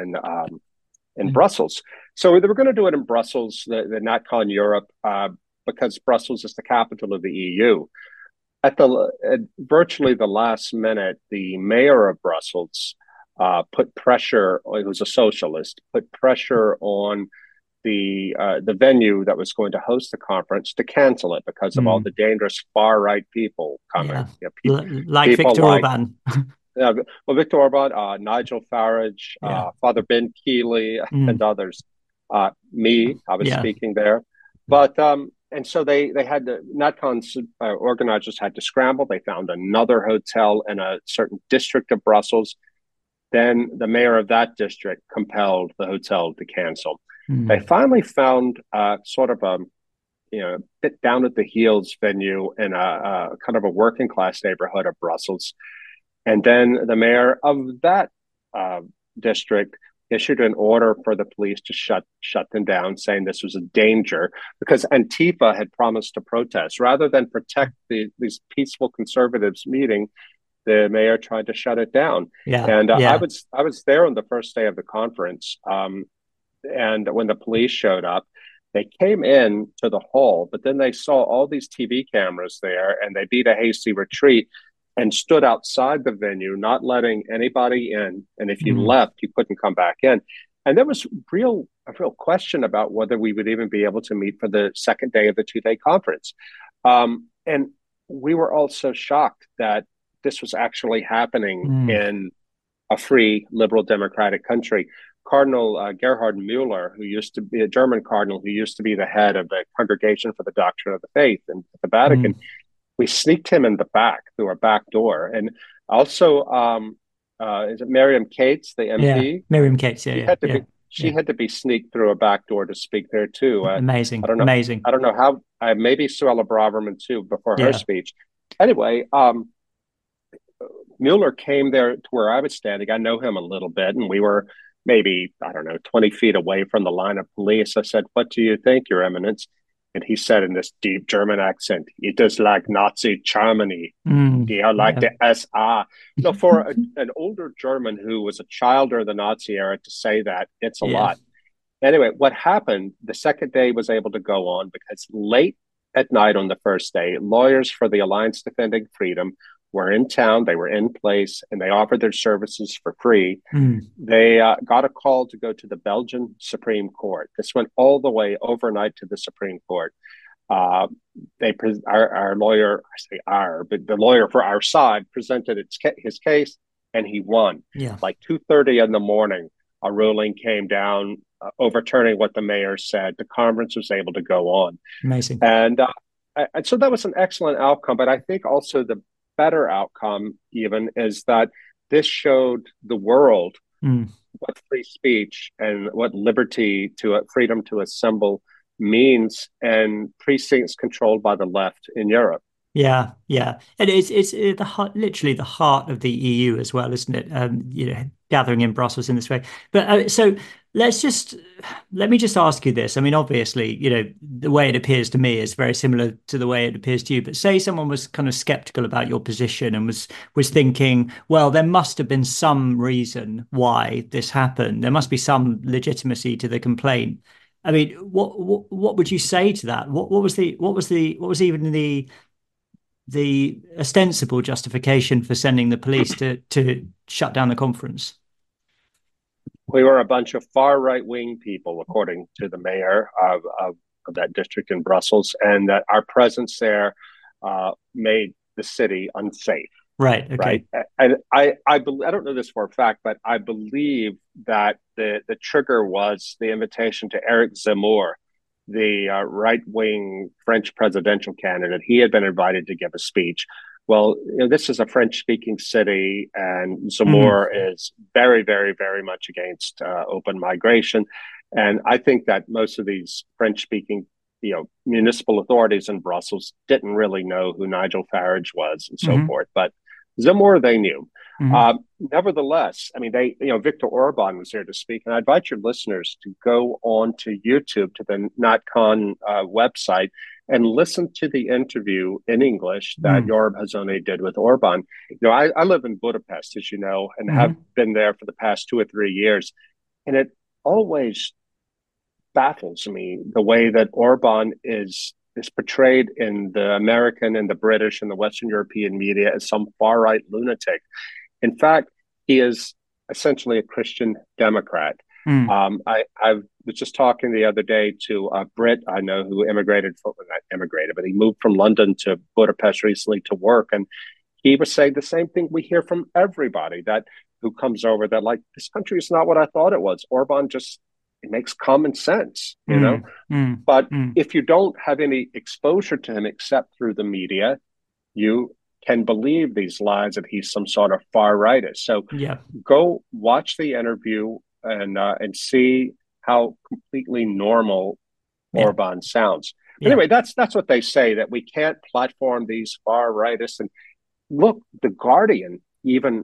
in Brussels. So they were going to do it in Brussels, the NatCon Europe, because Brussels is the capital of the EU. At virtually the last minute, the mayor of Brussels put pressure, he was a socialist, put pressure on the venue that was going to host the conference to cancel it because of all the dangerous far-right people coming. Yeah. Like Viktor Orban. Yeah, well, Viktor Orban, Nigel Farage, Father Ben Keeley, and others. I was speaking there. But, and so they had NatCon's organizers had to scramble. They found another hotel in a certain district of Brussels. Then the mayor of that district compelled the hotel to cancel. They finally found sort of a bit down at the heels venue in a kind of a working class neighborhood of Brussels. And then the mayor of that district issued an order for the police to shut them down, saying this was a danger because Antifa had promised to protest. Rather than protect these peaceful conservatives meeting, the mayor tried to shut it down. I was there on the first day of the conference. And when the police showed up, they came in to the hall, but then they saw all these TV cameras there and they beat a hasty retreat and stood outside the venue, not letting anybody in. And if you left, you couldn't come back in. And there was a real question about whether we would even be able to meet for the second day of the 2-day conference. And we were all so shocked that this was actually happening in a free, liberal, democratic country. Cardinal Gerhard Mueller, who used to be a German cardinal, who used to be the head of the Congregation for the Doctrine of the Faith in the Vatican, we sneaked him in the back through a back door. And also, is it Miriam Cates, the MP? Yeah, Miriam Cates, She had to be sneaked through a back door to speak there too. Amazing. I don't know. Amazing. I don't know how. Maybe Suella Braverman too before her speech. Anyway, Mueller came there to where I was standing. I know him a little bit, and we were maybe 20 feet away from the line of police. I said, "What do you think, Your Eminence?" And he said in this deep German accent, "It is like Nazi Germany. They are like the SA." So for an older German who was a child during the Nazi era to say that, it's a lot. Anyway, what happened, the second day was able to go on because late at night on the first day, lawyers for the Alliance Defending Freedom were in town, they were in place, and they offered their services for free. They got a call to go to the Belgian Supreme Court. This went all the way overnight to the Supreme Court. Our lawyer, but the lawyer for our side presented his case, and he won. Like 2:30 in the morning, a ruling came down overturning what the mayor said. The conference was able to go on. Amazing. And so that was an excellent outcome. But I think also the better outcome even is that this showed the world what free speech and what liberty to freedom to assemble means in precincts controlled by the left in Europe. Yeah, and it's the heart, literally the heart of the EU as well, isn't it? Gathering in Brussels in this way. But so let me just ask you this. I mean, obviously, the way it appears to me is very similar to the way it appears to you. But say someone was kind of skeptical about your position and was thinking, well, there must have been some reason why this happened. There must be some legitimacy to the complaint. I mean, what would you say to that? What was even the ostensible justification for sending the police to shut down the conference? We were a bunch of far right-wing people, according to the mayor of that district in Brussels, and that our presence there made the city unsafe. Right. Okay. Right. And I don't know this for a fact, but I believe that the trigger was the invitation to Eric Zemmour, the right-wing French presidential candidate. He had been invited to give a speech. Well, this is a French-speaking city, and Zemmour is very, very, very much against open migration. And I think that most of these French-speaking, municipal authorities in Brussels didn't really know who Nigel Farage was and so forth. But Zemmour, they knew. Nevertheless, I mean, Viktor Orban was there to speak, and I invite your listeners to go on to YouTube, to the NatCon website, and listen to the interview in English that Yoram Hazony did with Orban. I live in Budapest, as you know, and have been there for the past 2 or 3 years, and it always baffles me the way that Orban is portrayed in the American and the British and the Western European media as some far-right lunatic. In fact, he is essentially a Christian Democrat. I was just talking the other day to a Brit I know who but he moved from London to Budapest recently to work. And he was saying the same thing we hear from everybody who comes over, that like, this country is not what I thought it was. Orban it makes common sense, But if you don't have any exposure to him except through the media, you can believe these lies that he's some sort of far rightist. So go watch the interview and see how completely normal Orban sounds. Anyway, that's what they say, that we can't platform these far rightists. And look, The Guardian even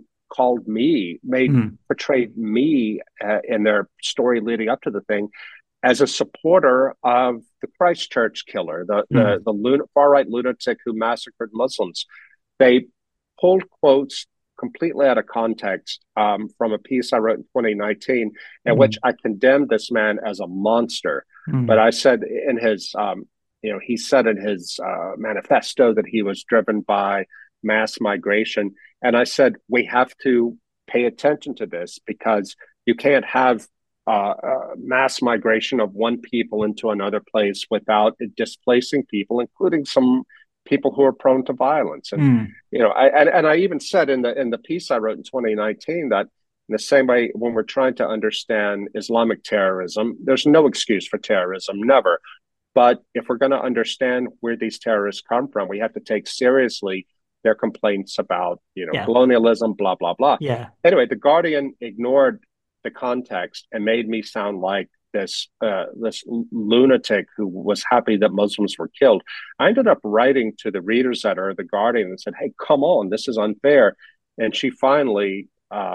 portrayed me in their story leading up to the thing as a supporter of the Christchurch killer, the far-right lunatic who massacred Muslims. They pulled quotes completely out of context from a piece I wrote in 2019 in which I condemned this man as a monster. But I said in his, he said in his manifesto that he was driven by mass migration. And I said, we have to pay attention to this, because you can't have mass migration of one people into another place without displacing people, including some people who are prone to violence. And I even said in the piece I wrote in 2019 that in the same way, when we're trying to understand Islamic terrorism, there's no excuse for terrorism, never. But if we're going to understand where these terrorists come from, we have to take seriously their complaints about colonialism, blah blah blah. Anyway, The Guardian ignored the context and made me sound like this lunatic who was happy that Muslims were killed. I ended up writing to the readers editor of The Guardian and said, hey, come on, this is unfair. And she finally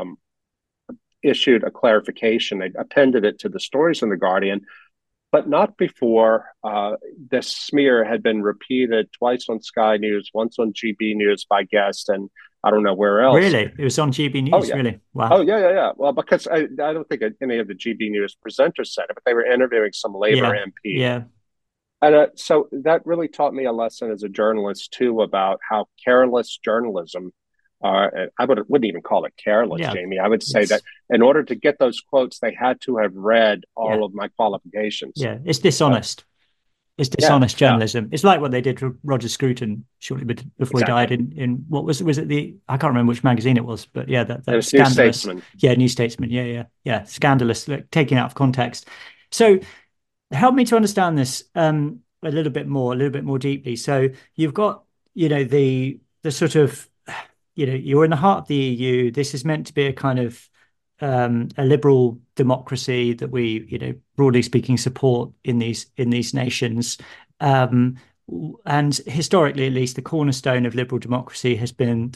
issued a clarification. They appended it to the stories in The Guardian, but not before this smear had been repeated twice on Sky News, once on GB News by guests, and I don't know where else. Really? It was on GB News, really? Wow. Oh, yeah. Well, because I don't think any of the GB News presenters said it, but they were interviewing some Labour MP. Yeah. And so that really taught me a lesson as a journalist, too, about how careless journalism, I wouldn't even call it careless, Jamie. I would say that in order to get those quotes, they had to have read all of my qualifications. Yeah, it's dishonest. It's dishonest journalism. Yeah. It's like what they did to Roger Scruton shortly before he died in what was it I can't remember which magazine it was, but yeah, that was New Statesman. Yeah, New Statesman. Yeah. Scandalous, like, taken out of context. So help me to understand this a little bit more deeply. So you've got, the sort of, you're in the heart of the EU. This is meant to be a kind of a liberal democracy that we, broadly speaking, support in these nations. And historically, at least, the cornerstones of liberal democracy have been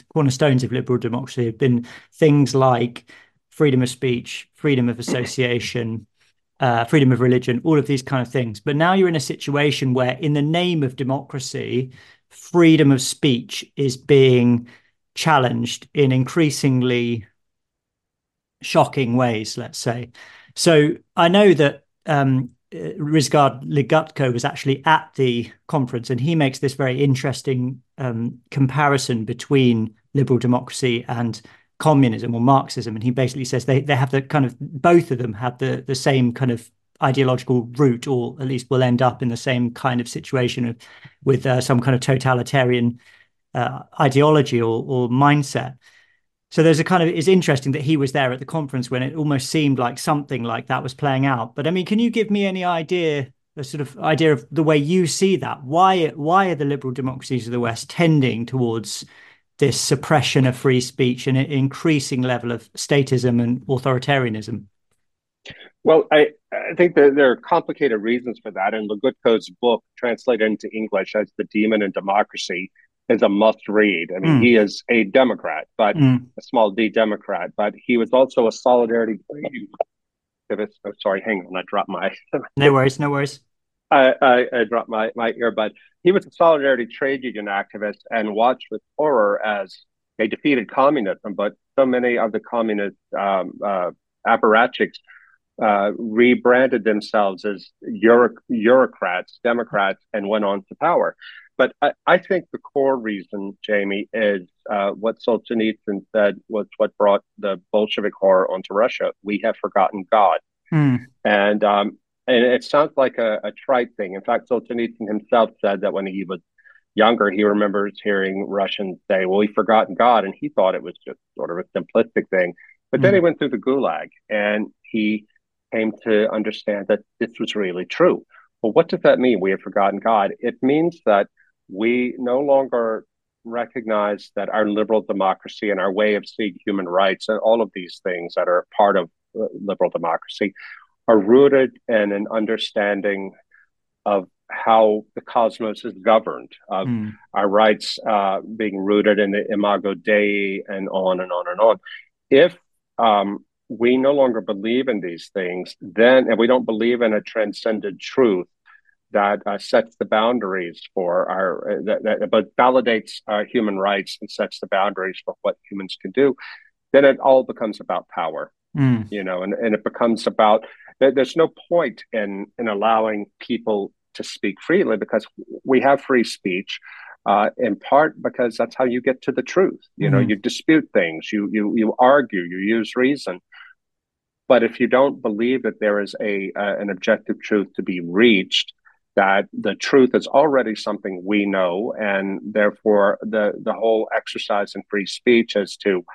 things like freedom of speech, freedom of association, freedom of religion, all of these kind of things. But now you're in a situation where, in the name of democracy, freedom of speech is being challenged in increasingly shocking ways, let's say. So I know that Rizgard Ligutko was actually at the conference, and he makes this very interesting comparison between liberal democracy and communism or Marxism. And he basically says they have the kind of, both of them have the same kind of ideological root, or at least will end up in the same kind of situation with some kind of totalitarian ideology or mindset. So there's a kind of, it's interesting that he was there at the conference when it almost seemed like something like that was playing out. But I mean, can you give me any idea the sort of idea of the way you see that. Why are the liberal democracies of the West tending towards this suppression of free speech and an increasing level of statism and authoritarianism? Well, I think that there are complicated reasons for that. And Legutko's book, translated into English as The Demon in Democracy, is a must read. I mean, he is a Democrat, but a small d Democrat, but he was also a solidarity activist. Oh, sorry, hang on, I dropped my. No worries, no worries. I dropped my earbud. He was a solidarity trade union activist and watched with horror as they defeated communism, but so many of the communist apparatchiks rebranded themselves as Eurocrats, Democrats, and went on to power. But I think the core reason, Jamie, is what Solzhenitsyn said was what brought the Bolshevik horror onto Russia. We have forgotten God. And it sounds like a trite thing. In fact, Solzhenitsyn himself said that when he was younger, he remembers hearing Russians say, well, we've forgotten God. And he thought it was just sort of a simplistic thing. But then he went through the Gulag and he came to understand that this was really true. Well, what does that mean? We have forgotten God. It means that we no longer recognize that our liberal democracy and our way of seeing human rights and all of these things that are part of liberal democracy are rooted in an understanding of how the cosmos is governed, of our rights being rooted in the imago Dei, and on and on and on. If we no longer believe in these things, then, and we don't believe in a transcendent truth that sets the boundaries for our, that validates our human rights and sets the boundaries for what humans can do, then it all becomes about power, and it becomes about, there's no point in allowing people to speak freely because we have free speech, in part because that's how you get to the truth. You dispute things, you argue, you use reason. But if you don't believe that there is an objective truth to be reached, that the truth is already something we know, and therefore the whole exercise in free speech is to,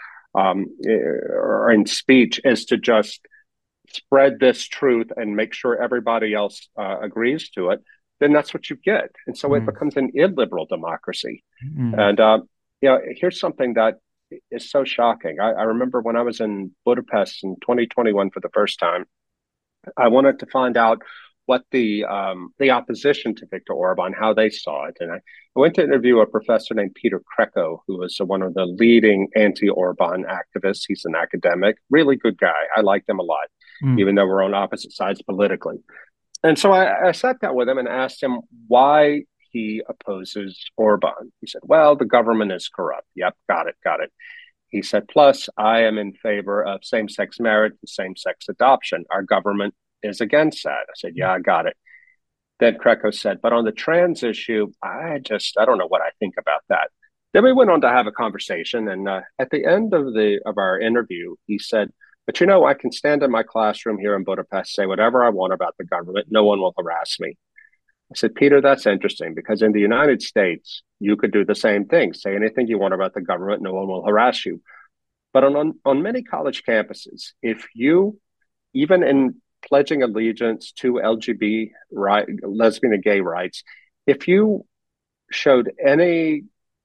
or in speech, is to just spread this truth and make sure everybody else agrees to it, then that's what you get. And so it becomes an illiberal democracy. And, here's something that is so shocking. I remember when I was in Budapest in 2021 for the first time, I wanted to find out what the opposition to Viktor Orban, how they saw it. And I went to interview a professor named Peter Kreko, who was one of the leading anti-Orban activists. He's an academic, really good guy. I liked him a lot, even though we're on opposite sides politically. And so I sat down with him and asked him why he opposes Orban. He said, well, the government is corrupt. Yep, got it. He said, plus, I am in favor of same-sex marriage and same-sex adoption. Our government is against that. I said, yeah, I got it. Then Kreko said, but on the trans issue, I don't know what I think about that. Then we went on to have a conversation. And at the end of our interview, he said, but I can stand in my classroom here in Budapest, say whatever I want about the government. No one will harass me. I said, Peter, that's interesting because in the United States, you could do the same thing. Say anything you want about the government. No one will harass you. But on many college campuses, if you, even in pledging allegiance to LGBT, lesbian and gay rights, if you showed any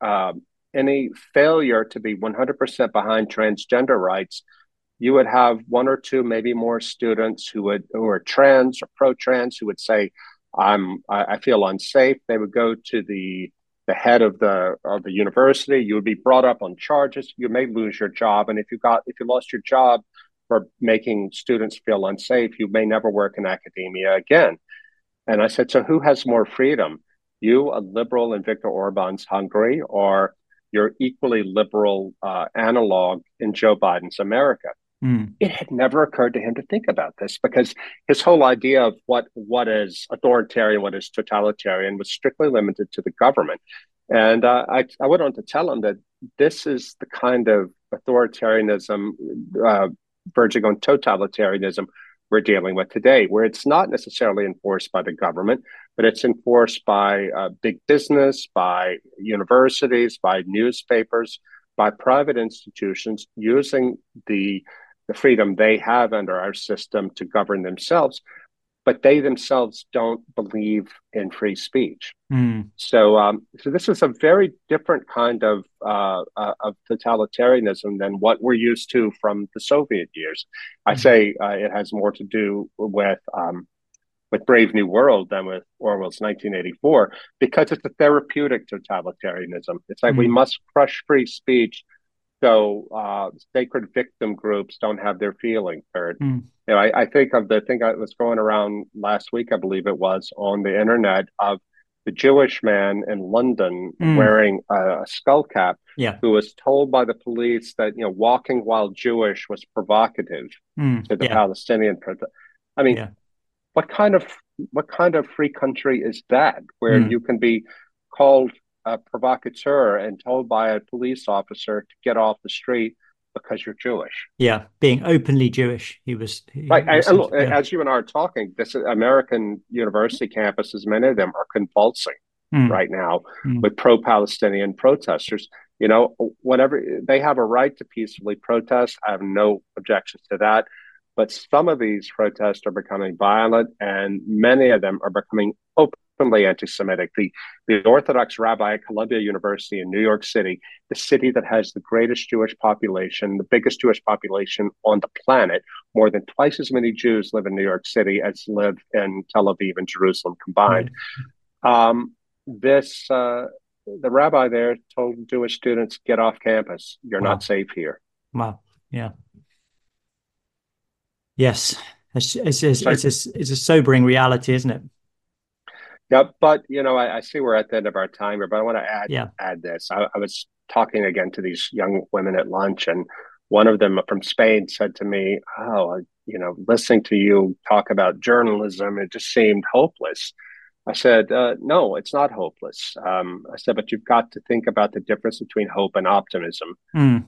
failure to be 100% behind transgender rights, you would have one or two, maybe more students who are trans or pro-trans who would say, I feel unsafe. They would go to the head of the university. You would be brought up on charges. You may lose your job, and if you lost your job for making students feel unsafe, you may never work in academia again. And I said, so who has more freedom? You, a liberal in Viktor Orban's Hungary, or your equally liberal analog in Joe Biden's America? It had never occurred to him to think about this because his whole idea of what is authoritarian, what is totalitarian was strictly limited to the government. And I went on to tell him that this is the kind of authoritarianism verging on totalitarianism we're dealing with today, where it's not necessarily enforced by the government, but it's enforced by big business, by universities, by newspapers, by private institutions using the freedom they have under our system to govern themselves. but they themselves don't believe in free speech. Mm. So this is a very different kind of totalitarianism than what we're used to from the Soviet years. I say it has more to do with Brave New World than with Orwell's 1984, because it's a therapeutic totalitarianism. It's like we must crush free speech so sacred victim groups don't have their feelings hurt. I think of the thing that was going around last week, I believe it was, on the internet, of the Jewish man in London wearing a skull cap, who was told by the police that walking while Jewish was provocative to the Palestinian protest. I mean, what kind of free country is that, where you can be called a provocateur and told by a police officer to get off the street because you're Jewish? Yeah, being openly Jewish. Right. And look, as you and I are talking, this American university campuses, many of them are convulsing right now with pro-Palestinian protesters. Whenever they have a right to peacefully protest, I have no objections to that. But some of these protests are becoming violent, and many of them are becoming openly anti-Semitic. The Orthodox rabbi at Columbia University in New York City, the city that has the greatest Jewish population, the biggest Jewish population on the planet, more than twice as many Jews live in New York City as live in Tel Aviv and Jerusalem combined. The rabbi there told Jewish students, get off campus. You're not safe here. Wow. Yeah. Yes. It's a sobering reality, isn't it? Yeah, but I see we're at the end of our time here, but I want to add this. I was talking again to these young women at lunch, and one of them from Spain said to me, "Oh, listening to you talk about journalism, it just seemed hopeless." I said, "No, it's not hopeless." I said, "But you've got to think about the difference between hope and optimism.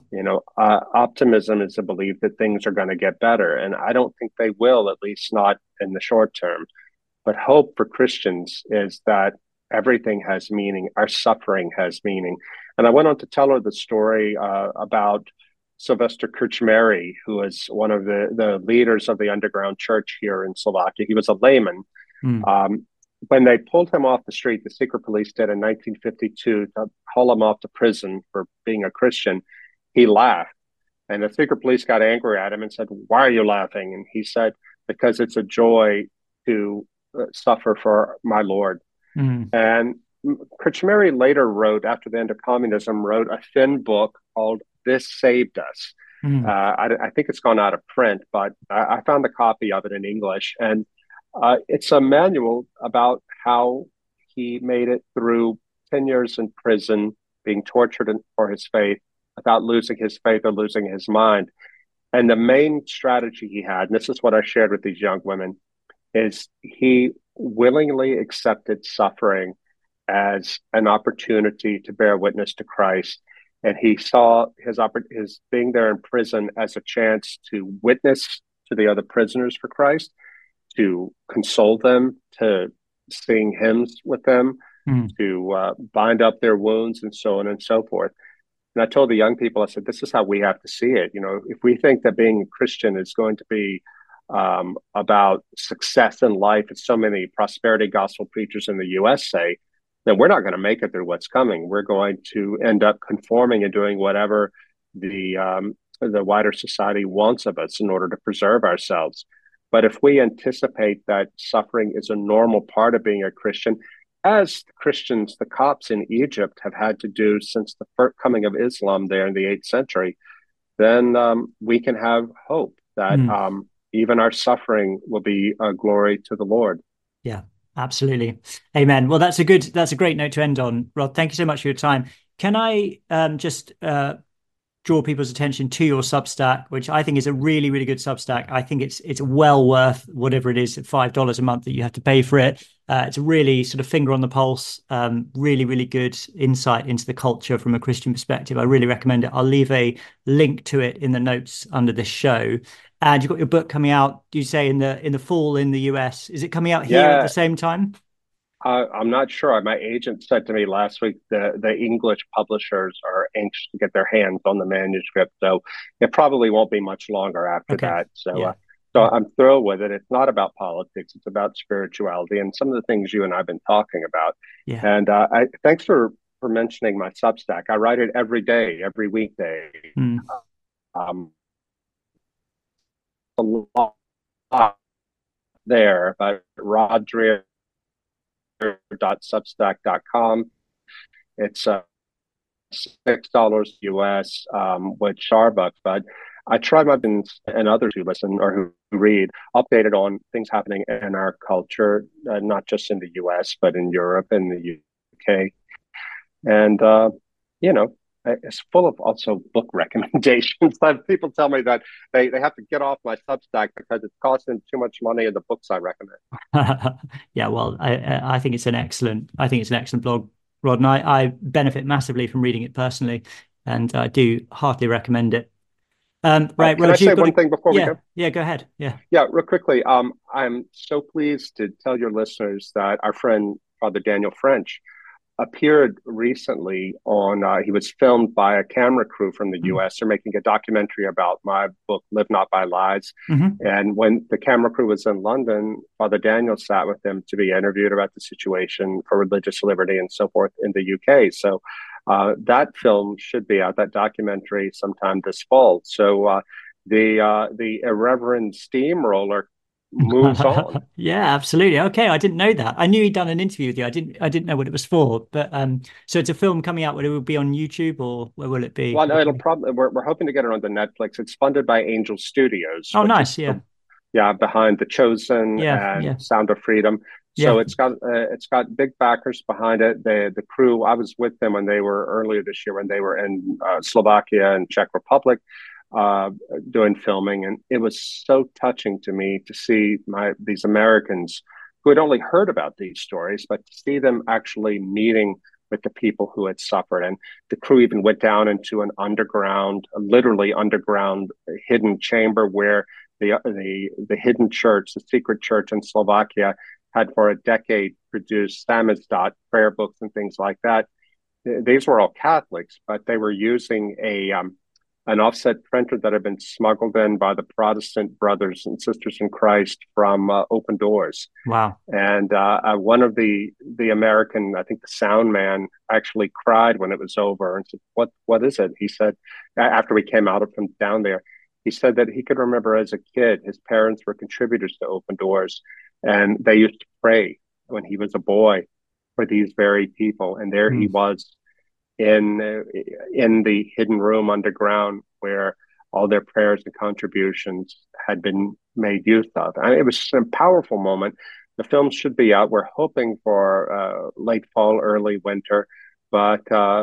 Optimism is the belief that things are going to get better, and I don't think they will, at least not in the short term. But hope for Christians is that everything has meaning. Our suffering has meaning." And I went on to tell her the story about Sylvester Krčmáry, who was one of the leaders of the underground church here in Slovakia. He was a layman. When they pulled him off the street, the secret police did in 1952 to haul him off to prison for being a Christian, he laughed. And the secret police got angry at him and said, "Why are you laughing?" And he said, "Because it's a joy to suffer for my Lord." And Krčmáry later wrote, after the end of communism, wrote a thin book called This Saved Us. I think it's gone out of print, but I found a copy of it in English. And it's a manual about how he made it through 10 years in prison, being tortured for his faith, without losing his faith or losing his mind. And the main strategy he had, and this is what I shared with these young women, is he willingly accepted suffering as an opportunity to bear witness to Christ. And he saw his being there in prison as a chance to witness to the other prisoners for Christ, to console them, to sing hymns with them, to bind up their wounds, and so on and so forth. And I told the young people, I said, this is how we have to see it. If we think that being a Christian is going to be about success in life, as so many prosperity gospel preachers in the U.S. say, then we're not going to make it through what's coming. We're going to end up conforming and doing whatever the wider society wants of us in order to preserve ourselves. But if we anticipate that suffering is a normal part of being a Christian, as Christians, the Copts in Egypt have had to do since the first coming of Islam there in the 8th century, then we can have hope that even our suffering will be a glory to the Lord. Yeah, absolutely. Amen. Well, that's a great note to end on. Rod, thank you so much for your time. Can I just draw people's attention to your Substack, which I think is a really, really good Substack. I think it's well worth whatever it is, $5 a month that you have to pay for it. It's a really sort of finger on the pulse, really, really good insight into the culture from a Christian perspective. I really recommend it. I'll leave a link to it in the notes under this show. And you've got your book coming out, do you say in the fall in the US? Is it coming out here at the same time? I'm not sure. My agent said to me last week the English publishers are anxious to get their hands on the manuscript, so it probably won't be much longer after that. So So I'm thrilled with it. It's not about politics. It's about spirituality and some of the things you and I've been talking about. Yeah. And I thanks for mentioning my Substack. I write it every day, every weekday. Mm. Um, a lot there, but rodreer.substack.com. It's $6 US with Starbucks, but I try my best, and others who listen or who read, updated on things happening in our culture, not just in the US, but in Europe and the UK. And, you know, it's full of also book recommendations. People tell me that they have to get off my Substack because it's costing too much money in the books I recommend. Yeah, well, I think it's an excellent blog, Rod, and I benefit massively from reading it personally, and I do heartily recommend it. Right, Can Rod, I say one thing before we go? Yeah, go ahead. Yeah. Yeah, real quickly. I'm so pleased to tell your listeners that our friend Father Daniel French appeared recently on. He was filmed by a camera crew from the U.S. They're making a documentary about my book, Live Not by Lies. Mm-hmm. And when the camera crew was in London, Father Daniel sat with them to be interviewed about the situation for religious liberty and so forth in the UK. So that film should be out, that documentary, sometime this fall. So the irreverent steamroller moves on. Yeah, absolutely. Okay, I didn't know that. I knew he'd done an interview with you. I didn't know what it was for. But so it's a film coming out. Will it be on YouTube or where will it be? Well, no, it'll probably we're hoping to get it onto Netflix. It's funded by Angel Studios. Oh, nice. Yeah. Behind The Chosen and Sound of Freedom. So it's got big backers behind it. The crew. I was with them when they were earlier this year when they were in Slovakia and Czech Republic. Doing filming, and it was so touching to me to see these Americans who had only heard about these stories, but to see them actually meeting with the people who had suffered. And the crew even went down into an literally underground hidden chamber where the hidden church, the secret church in Slovakia, had for a decade produced samizdat prayer books and things like that. These were all Catholics, but they were using an offset printer that had been smuggled in by the Protestant brothers and sisters in Christ from Open Doors. Wow. And one of the American, I think the sound man, actually cried when it was over and said, what is it? He said, after we came out from down there, he said that he could remember as a kid, his parents were contributors to Open Doors, and they used to pray when he was a boy for these very people. And there he was, in the hidden room underground where all their prayers and contributions had been made use of. I mean, it was a powerful moment. The film should be out. We're hoping for late fall, early winter, but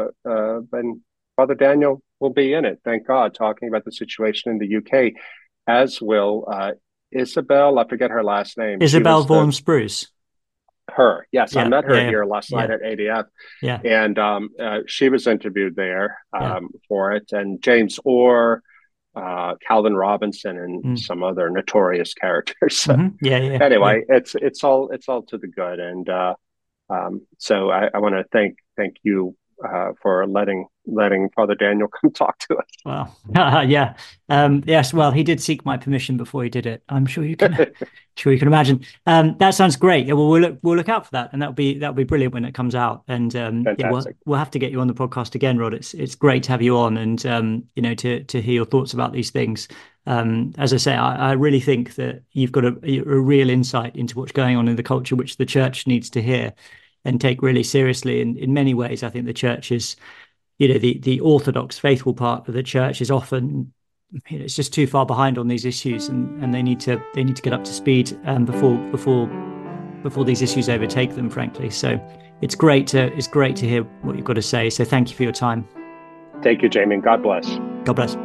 Father Daniel will be in it, thank God, talking about the situation in the UK, as will Isabel, I forget her last name. Isabel Vaughan Spruce. Her, yes, I met her here last night at ADF, and she was interviewed there for it, and James Orr, Calvin Robinson, and some other notorious characters. So, anyway, it's all to the good, and so I want to thank you for letting Father Daniel come talk to us. Well, yes. Well, he did seek my permission before he did it. I'm sure you can, imagine. That sounds great. Well, we'll look out for that, and that'll be brilliant when it comes out. And we'll have to get you on the podcast again, Rod. It's great to have you on, and to hear your thoughts about these things. As I say, I really think that you've got a real insight into what's going on in the culture, which the church needs to hear and take really seriously. And in many ways, I think the church is, the Orthodox faithful part of the church is often, it's just too far behind on these issues, and they need to get up to speed before these issues overtake them, frankly. So it's great to hear what you've got to say. So thank you for your time. Thank you, Jamie. God bless. God bless.